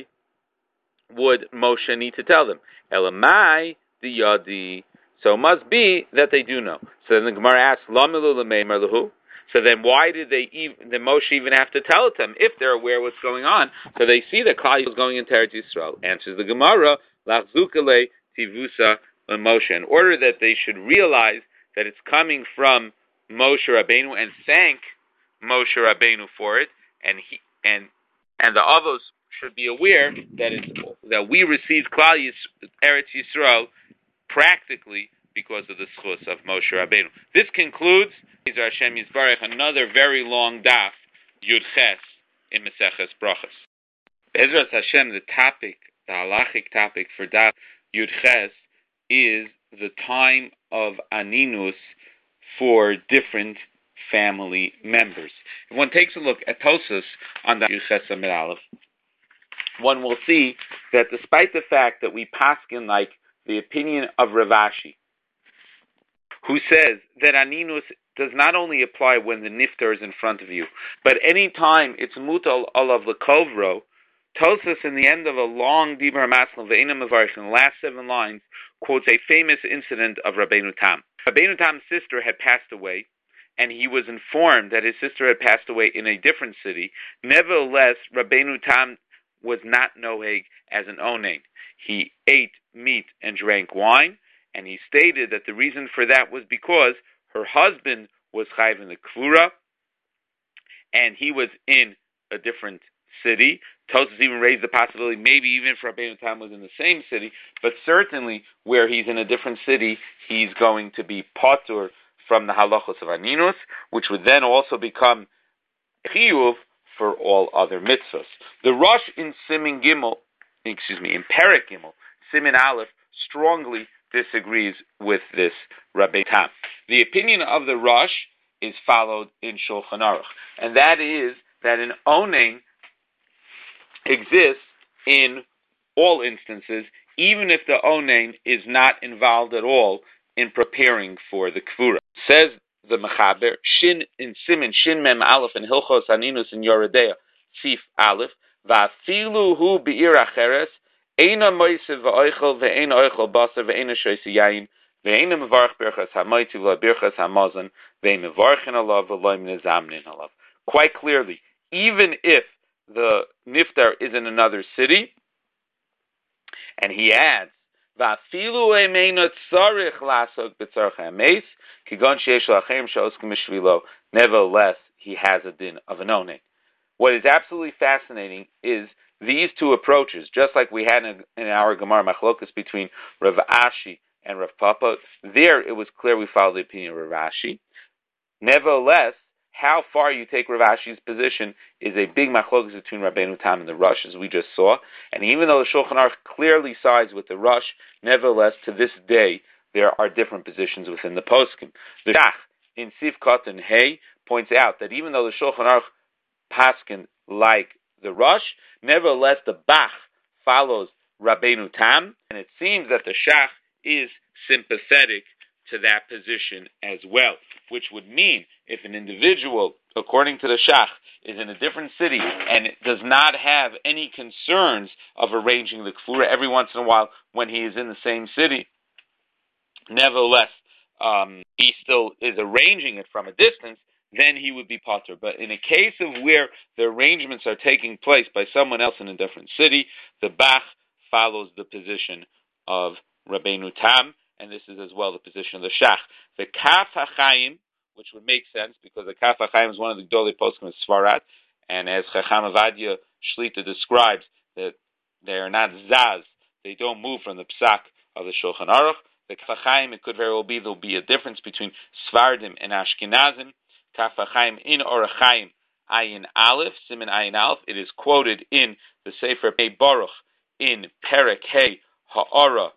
Speaker 1: would Moshe need to tell them? Elamai di yadi. So it must be that they do know. So then the Gemara asks, lamilu l'meimar luhu. So then why did they even, the Moshe even have to tell it them if they're aware what's going on? So they see that Klal is going into Eretz Yisrael. Answers the Gemara, lachzukale tivusa Moshe, in order that they should realize that it's coming from Moshe Rabbeinu and thank Moshe Rabbeinu for it, and he and and the Avos should be aware that it's, that we received Klal Yis, Eretz Yisrael practically because of the schus of Moshe Rabbeinu. This concludes Hashem Yisbarach, another very long daf Yud Ches in Maseches Brachos. Bezras Hashem, the topic, the halachic topic for daf Yud Ches is the time of aninus for different family members. If one takes a look at Tosas on the Yud Ches Amid Aleph, one will see that despite the fact that we paskin like the opinion of Rav Ashi, who says that aninus does not only apply when the niftar is in front of you, but any time it's mutal olav lekovro, Tosas in the end of a long Dibur Maslan Ve'ena Mevarich, in the last seven lines, quotes a famous incident of Rabbeinu Tam. Rabbeinu Tam's sister had passed away, and he was informed that his sister had passed away in a different city. Nevertheless, Rabbeinu Tam was not noheg as an onain. He ate meat and drank wine, and he stated that the reason for that was because her husband was chayv in the kvura, and he was in a different city. Tosas even raised the possibility maybe even if Rabbeinu Tam was in the same city, but certainly where he's in a different city, he's going to be patur from the halachos of aninus, which would then also become chiyuv for all other mitzvahs. The Rosh in Simin Gimel, excuse me, in Perek Gimel, Simin Aleph, strongly disagrees with this Rabbeinu Tam. The opinion of the Rosh is followed in Shulchan Aruch, and that is that an onain exists in all instances, even if the onain is not involved at all in preparing for the kvura. Says the Mechaber, Shin in Simin, Shin Mem Aleph, and Hilchos Aninus in Yoredea, Sif Aleph, Va'afilu hu be'ir acheres, Eina moisiv va'oichel, ve'eina oichel basar, ve'eina shoysi yayin, ve'eina mevarch birchas ha'moitiv, v'lo birchas ha'mazon, ve'eina mevarchin alav, v'lo mnezamnin alav. Quite clearly, even if the niftar is in another city, and he adds, Va'afilu emeina tzarich lasok b'tzarech ha'meis, kigon sheyesh la'achem she'oskim mishvilo, nevertheless, he has a din of an onain. What is absolutely fascinating is these two approaches, just like we had in, in our Gemara Machlokas between Rav Ashi and Rav Papa, there it was clear we followed the opinion of Rav Ashi. Nevertheless, how far you take Rav Ashi's position is a big Machlokas between Rabbeinu Tam and the Rosh, as we just saw. And even though the Shulchan Aruch clearly sides with the Rosh, nevertheless, to this day, there are different positions within the poskim. The Shach in Sif Katan Hey points out that even though the Shulchan Aruch paskin like the Rosh, nevertheless the Bach follows Rabbeinu Tam, and it seems that the Shach is sympathetic to that position as well, which would mean if an individual, according to the Shach, is in a different city and does not have any concerns of arranging the Kfura every once in a while when he is in the same city, nevertheless, um, he still is arranging it from a distance, then he would be potter. But in a case of where the arrangements are taking place by someone else in a different city, the Bach follows the position of Rabbeinu Tam, and this is as well the position of the Shach. The Kaf HaChaim, which would make sense because the Kaf HaChaim is one of the Gdolei Poskim of Sfarad, and as Chacham Avadia Shlita describes, that they are not Zaz, they don't move from the Psak of the Shulchan Aruch. The Kaf HaChaim, it could very well be there will be a difference between Sfardim and Ashkenazim. Kaf HaChaim in Orach Chaim Ayin Aleph, Siman Ayin Aleph. It is quoted in the Sefer Pei Baruch in Perek Hey Ha'ara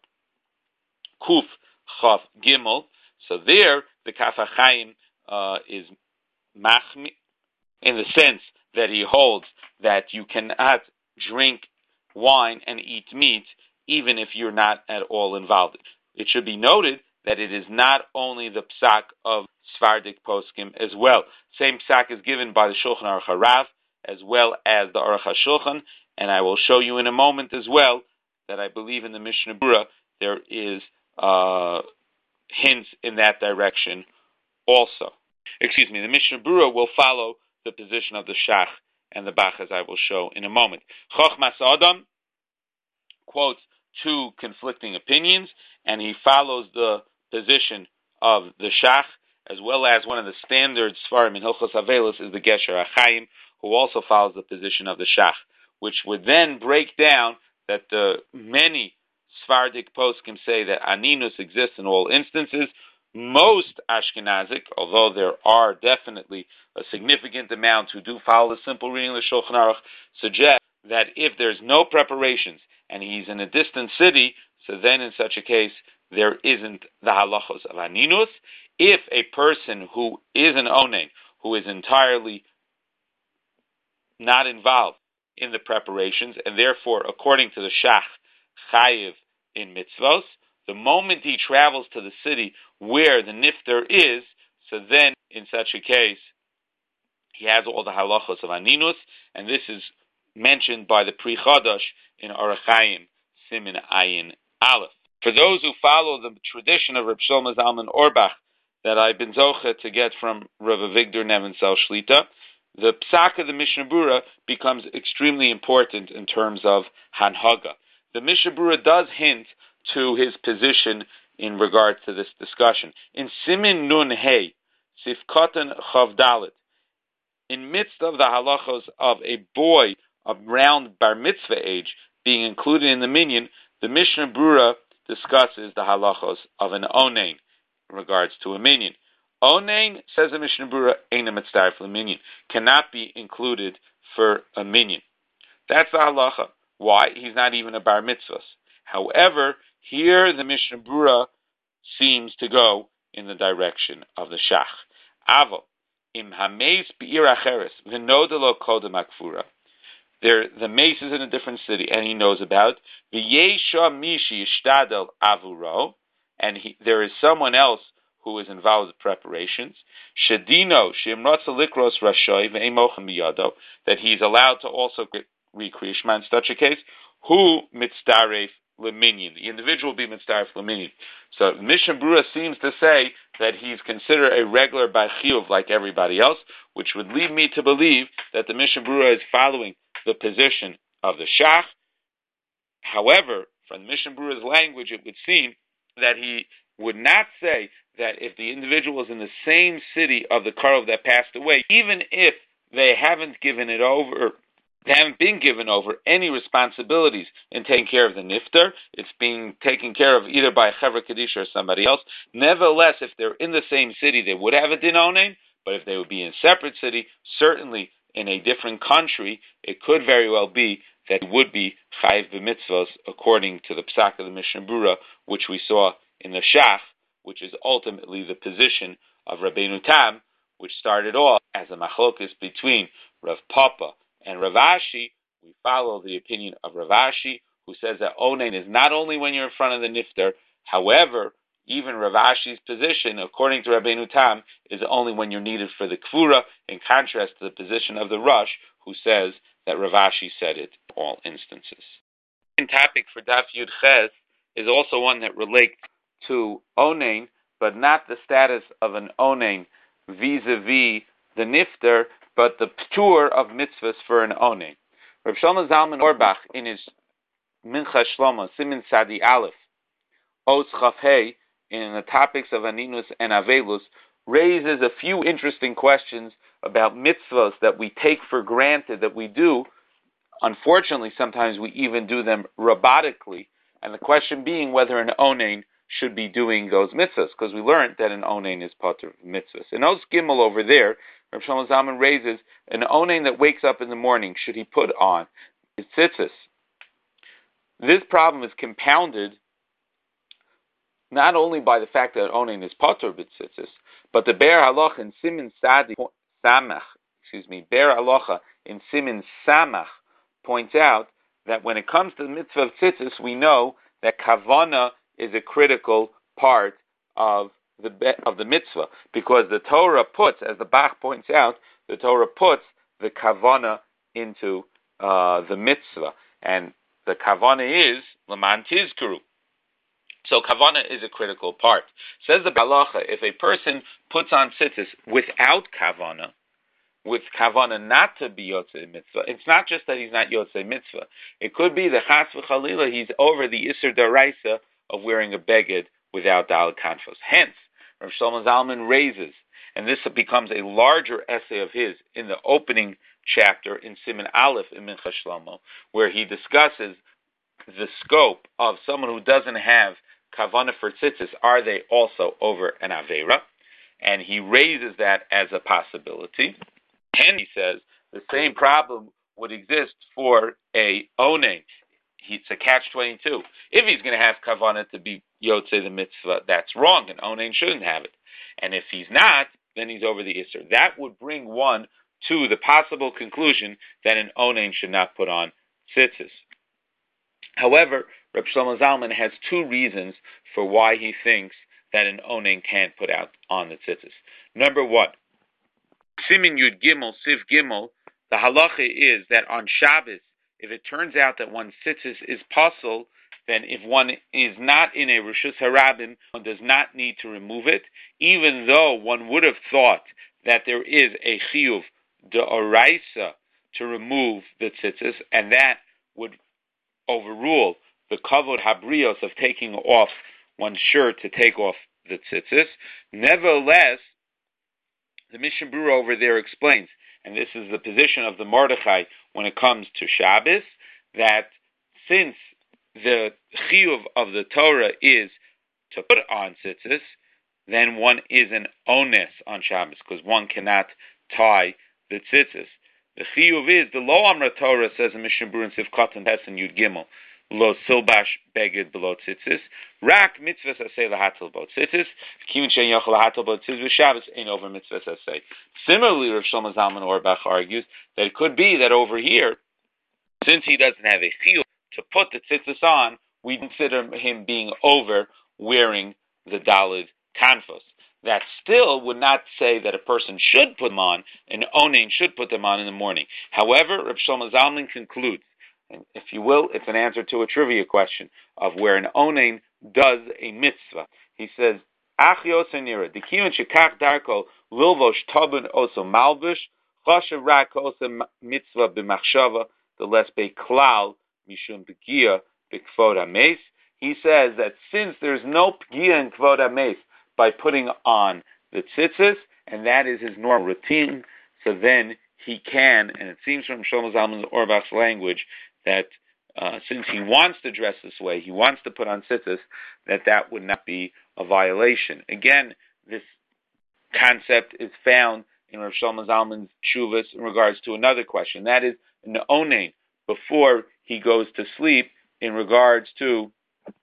Speaker 1: Kuf Chav Gimel. So there, the Kaf HaChaim uh, is machmi in the sense that he holds that you cannot drink wine and eat meat even if you're not at all involved. It should be noted that it is not only the psak of Sfardik Poskim as well. Same psak is given by the Shulchan Aruch HaRav as well as the Aruch HaShulchan, and I will show you in a moment as well that I believe in the Mishnah Berurah there is uh, hints in that direction also. Excuse me, the Mishnah Berurah will follow the position of the Shach and the Bach, as I will show in a moment. Chochmas Adam quotes two conflicting opinions, and he follows the position of the Shach, as well as one of the standard Sfarim in Hilchos Avelos is the Gesher HaChaim, who also follows the position of the Shach, which would then break down that the many Sfardik poskim say that Aninus exists in all instances. Most Ashkenazic, although there are definitely a significant amount who do follow the simple reading of the Shulchan Aruch, suggest that if there's no preparations and he's in a distant city, so then in such a case there isn't the halachos of Aninus. If a person who is an onen, who is entirely not involved in the preparations, and therefore, according to the Shach, chayiv in mitzvos, the moment he travels to the city where the nifter is, so then, in such a case, he has all the halachos of Aninus, and this is mentioned by the Pri Chadash in Orach Chaim, Siman Ayin Aleph. For those who follow the tradition of Reb Shlomo Zalman Auerbach that I've been zoche to get from Rav Avigdor Nebenzahl Shlita, the psak of the Mishnah Berurah becomes extremely important in terms of Hanhaga. The Mishnah Berurah does hint to his position in regard to this discussion. In Simin Nun Hey, Sifkatan Chav Dalet, in midst of the halachos of a boy around bar mitzvah age being included in the minyan, the Mishnah Berurah discusses the halachos of an onen in regards to a minyan. Onen, says the Mishnah Berurah, eina mitzdaref l'minyan, cannot be included for a minyan. That's the halacha. Why? He's not even a bar mitzvah. However, here the Mishnah Berurah seems to go in the direction of the Shach. Avo, im hameis be'ir acheres, v'nodelo kodem akfura. There, the mace is in a different city, and he knows about v'yesha mishi yishtadel avuro, and he, there is someone else who is involved with preparations. Shedino shimratza likros rashoy ve'emochem biyado, that he's allowed to also read Kriya Shema in such a case. Who mitzdaref leminyan? The individual will be mitzdaref leminyan. So Mishnah Berurah seems to say that he's considered a regular b'chiyuv like everybody else, which would lead me to believe that the Mishnah Berurah is following the position of the Shach. However, from Mishnah Berurah's language, it would seem that he would not say that if the individual is in the same city of the Karov that passed away, even if they haven't given it over, they haven't been given over any responsibilities in taking care of the nifter, it's being taken care of either by a Chevra Kadisha or somebody else. Nevertheless, if they're in the same city, they would have a din onen, but if they would be in a separate city, certainly in a different country, it could very well be that it would be chayiv b'mitzvos according to the psak of the Mishnah Berurah, which we saw in the Shach, which is ultimately the position of Rabbeinu Tam, which started off as a machlokas between Rav Papa and Rav Ashi. We follow the opinion of Rav Ashi, who says that onen is not only when you're in front of the nifter. However, even Rav Ashi's position, according to Rabbeinu Tam, is only when you're needed for the kfura, in contrast to the position of the Rosh, who says that Rav Ashi said it in all instances. The topic for Daf Yud Ches is also one that relates to onen, but not the status of an onen vis-a-vis the nifter, but the ptur of mitzvahs for an onen. Reb Shlomo Zalman Auerbach, in his Mincha Shlomo, Simin Sadi Aleph, Oz Chaf Hey, in the topics of Aninus and Avelus, raises a few interesting questions about mitzvahs that we take for granted that we do. Unfortunately, sometimes we even do them robotically, and the question being whether an onen should be doing those mitzvahs, because we learned that an onen is part of mitzvahs. In Oz Gimel over there, Rav Shlomo Zalman raises an onen that wakes up in the morning, should he put on his tzitzis? This problem is compounded not only by the fact that onen is patur b'tzitzis, but the Be'er Halacha in Simin Sadi Samach, excuse me, Be'er Halacha in Simin Samach points out that when it comes to the mitzvah of tzitzis, we know that kavana is a critical part of the of the mitzvah, because the Torah puts, as the Bach points out, the Torah puts the kavana into uh, the mitzvah, and the kavana is Laman Tizkuru. So kavana is a critical part. Says the Halacha, if a person puts on tzitzis without kavana, with kavana not to be yotzei mitzvah, it's not just that he's not yotzei mitzvah. It could be that chas v'chalila he's over the isur daraisa of wearing a beged without daled kanfos. Hence, Rav Shlomo Zalman raises, and this becomes a larger essay of his in the opening chapter in Siman Aleph in Mincha Shlomo, where he discusses the scope of someone who doesn't have kavana for tzitzis. Are they also over an aveira? And he raises that as a possibility. And he says the same problem would exist for a onen. It's a catch twenty-two. If he's going to have kavana to be yotzei the mitzvah, that's wrong. An onen shouldn't have it. And if he's not, then he's over the isser. That would bring one to the possible conclusion that an onen should not put on tzitzis. However, Reb Shlomo Zalman has two reasons for why he thinks that an onen can't put out on the tzitzis. Number one, Simin Yud Gimel, Siv Gimel, the halacha is that on Shabbos, if it turns out that one's tzitzis is pasul, then if one is not in a Rishus Harabim, one does not need to remove it, even though one would have thought that there is a chiyuv d'oraisa to remove the tzitzis, and that would overrule the kavod habrios of taking off one's shirt to take off the tzitzis. Nevertheless, the Mishnah Berurah over there explains, and this is the position of the Mordechai when it comes to Shabbos, that since the chiyuv of the Torah is to put on tzitzis, then one is an ones on Shabbos, because one cannot tie the tzitzis. The chiyuv is, the lo amra Torah, says in Mishnah Berurah in Sivkot and Tes and Yud Gimel, lo silbash beged below tzitzis, rak mitzvahs asay lahatel bo tzitzis, kivin shein yochel lahatel bo tzitzis v'Shabbos ain't over mitzvahs asay. Similarly, Rav Shlomo Zalman Auerbach argues that it could be that over here, since he doesn't have a chiyuv to put the tzitzis on, we consider him being over wearing the daled kanfos. That still would not say that a person should put them on, an onen should put them on in the morning. However, Rav Shlomo Zalman concludes, and if you will, it's an answer to a trivia question of where an onen does a mitzvah. He says, Ach yosenira, dikiyun shekach darko lilvosh tabun oso malbush, chashav rak oso mitzvah b'machshava, the less be klal mishum begia b'kvod hameis. He says that since there's no pgia in kvod hameis by putting on the tzitzis, and that is his normal routine, so then he can, and it seems from Shlomo Zalman Auerbach's language, that uh, since he wants to dress this way, he wants to put on tzitzis, that that would not be a violation. Again, this concept is found in Rav Shlomo Zalman's Tshuvas in regards to another question. That is, an onen, before he goes to sleep, in regards to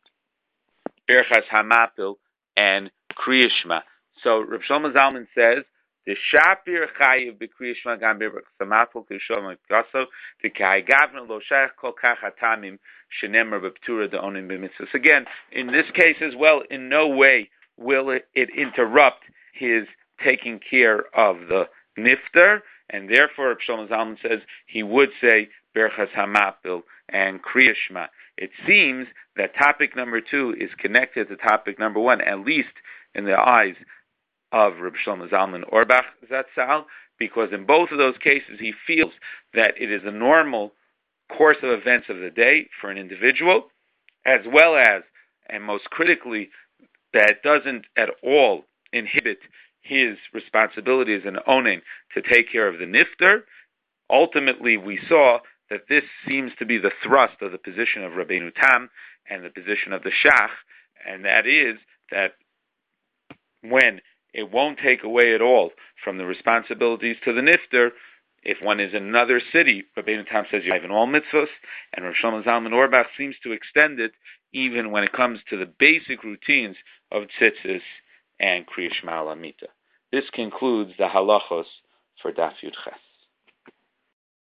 Speaker 1: Berchas Hamapil and Kriya Shema. So Rav Shlomo Zalman says, the Shapir Chayiv b'Kriya Shema gam Berchas Hamapil k'Shom Gaso v'Kai Gavna lo Shayach kol kach hatamim shenemar b'Ptura de'onim b'mitzvahs. Again, in this case as well, in no way will it, it interrupt his taking care of the nifter, and therefore Rav Shlomo Zalman says he would say Berchas Hamapil and Kriya Shema. it seems that topic number two is connected to topic number one, at least in the eyes of Reb Shlomo Zalman Auerbach Zatzal, because in both of those cases he feels that it is a normal course of events of the day for an individual, as well as, and most critically, that it doesn't at all inhibit his responsibility as an onen to take care of the nifter. Ultimately, we saw that this seems to be the thrust of the position of Rabbeinu Tam and the position of the Shach, and that is that when it won't take away at all from the responsibilities to the nifter, if one is in another city, Rabbeinu Tam says you have in all mitzvahs, and Rav Shlomo Zalman Auerbach seems to extend it even when it comes to the basic routines of tzitzis and Kriya Shema Al Hamita. This concludes the halachos for Daf Yud Ches.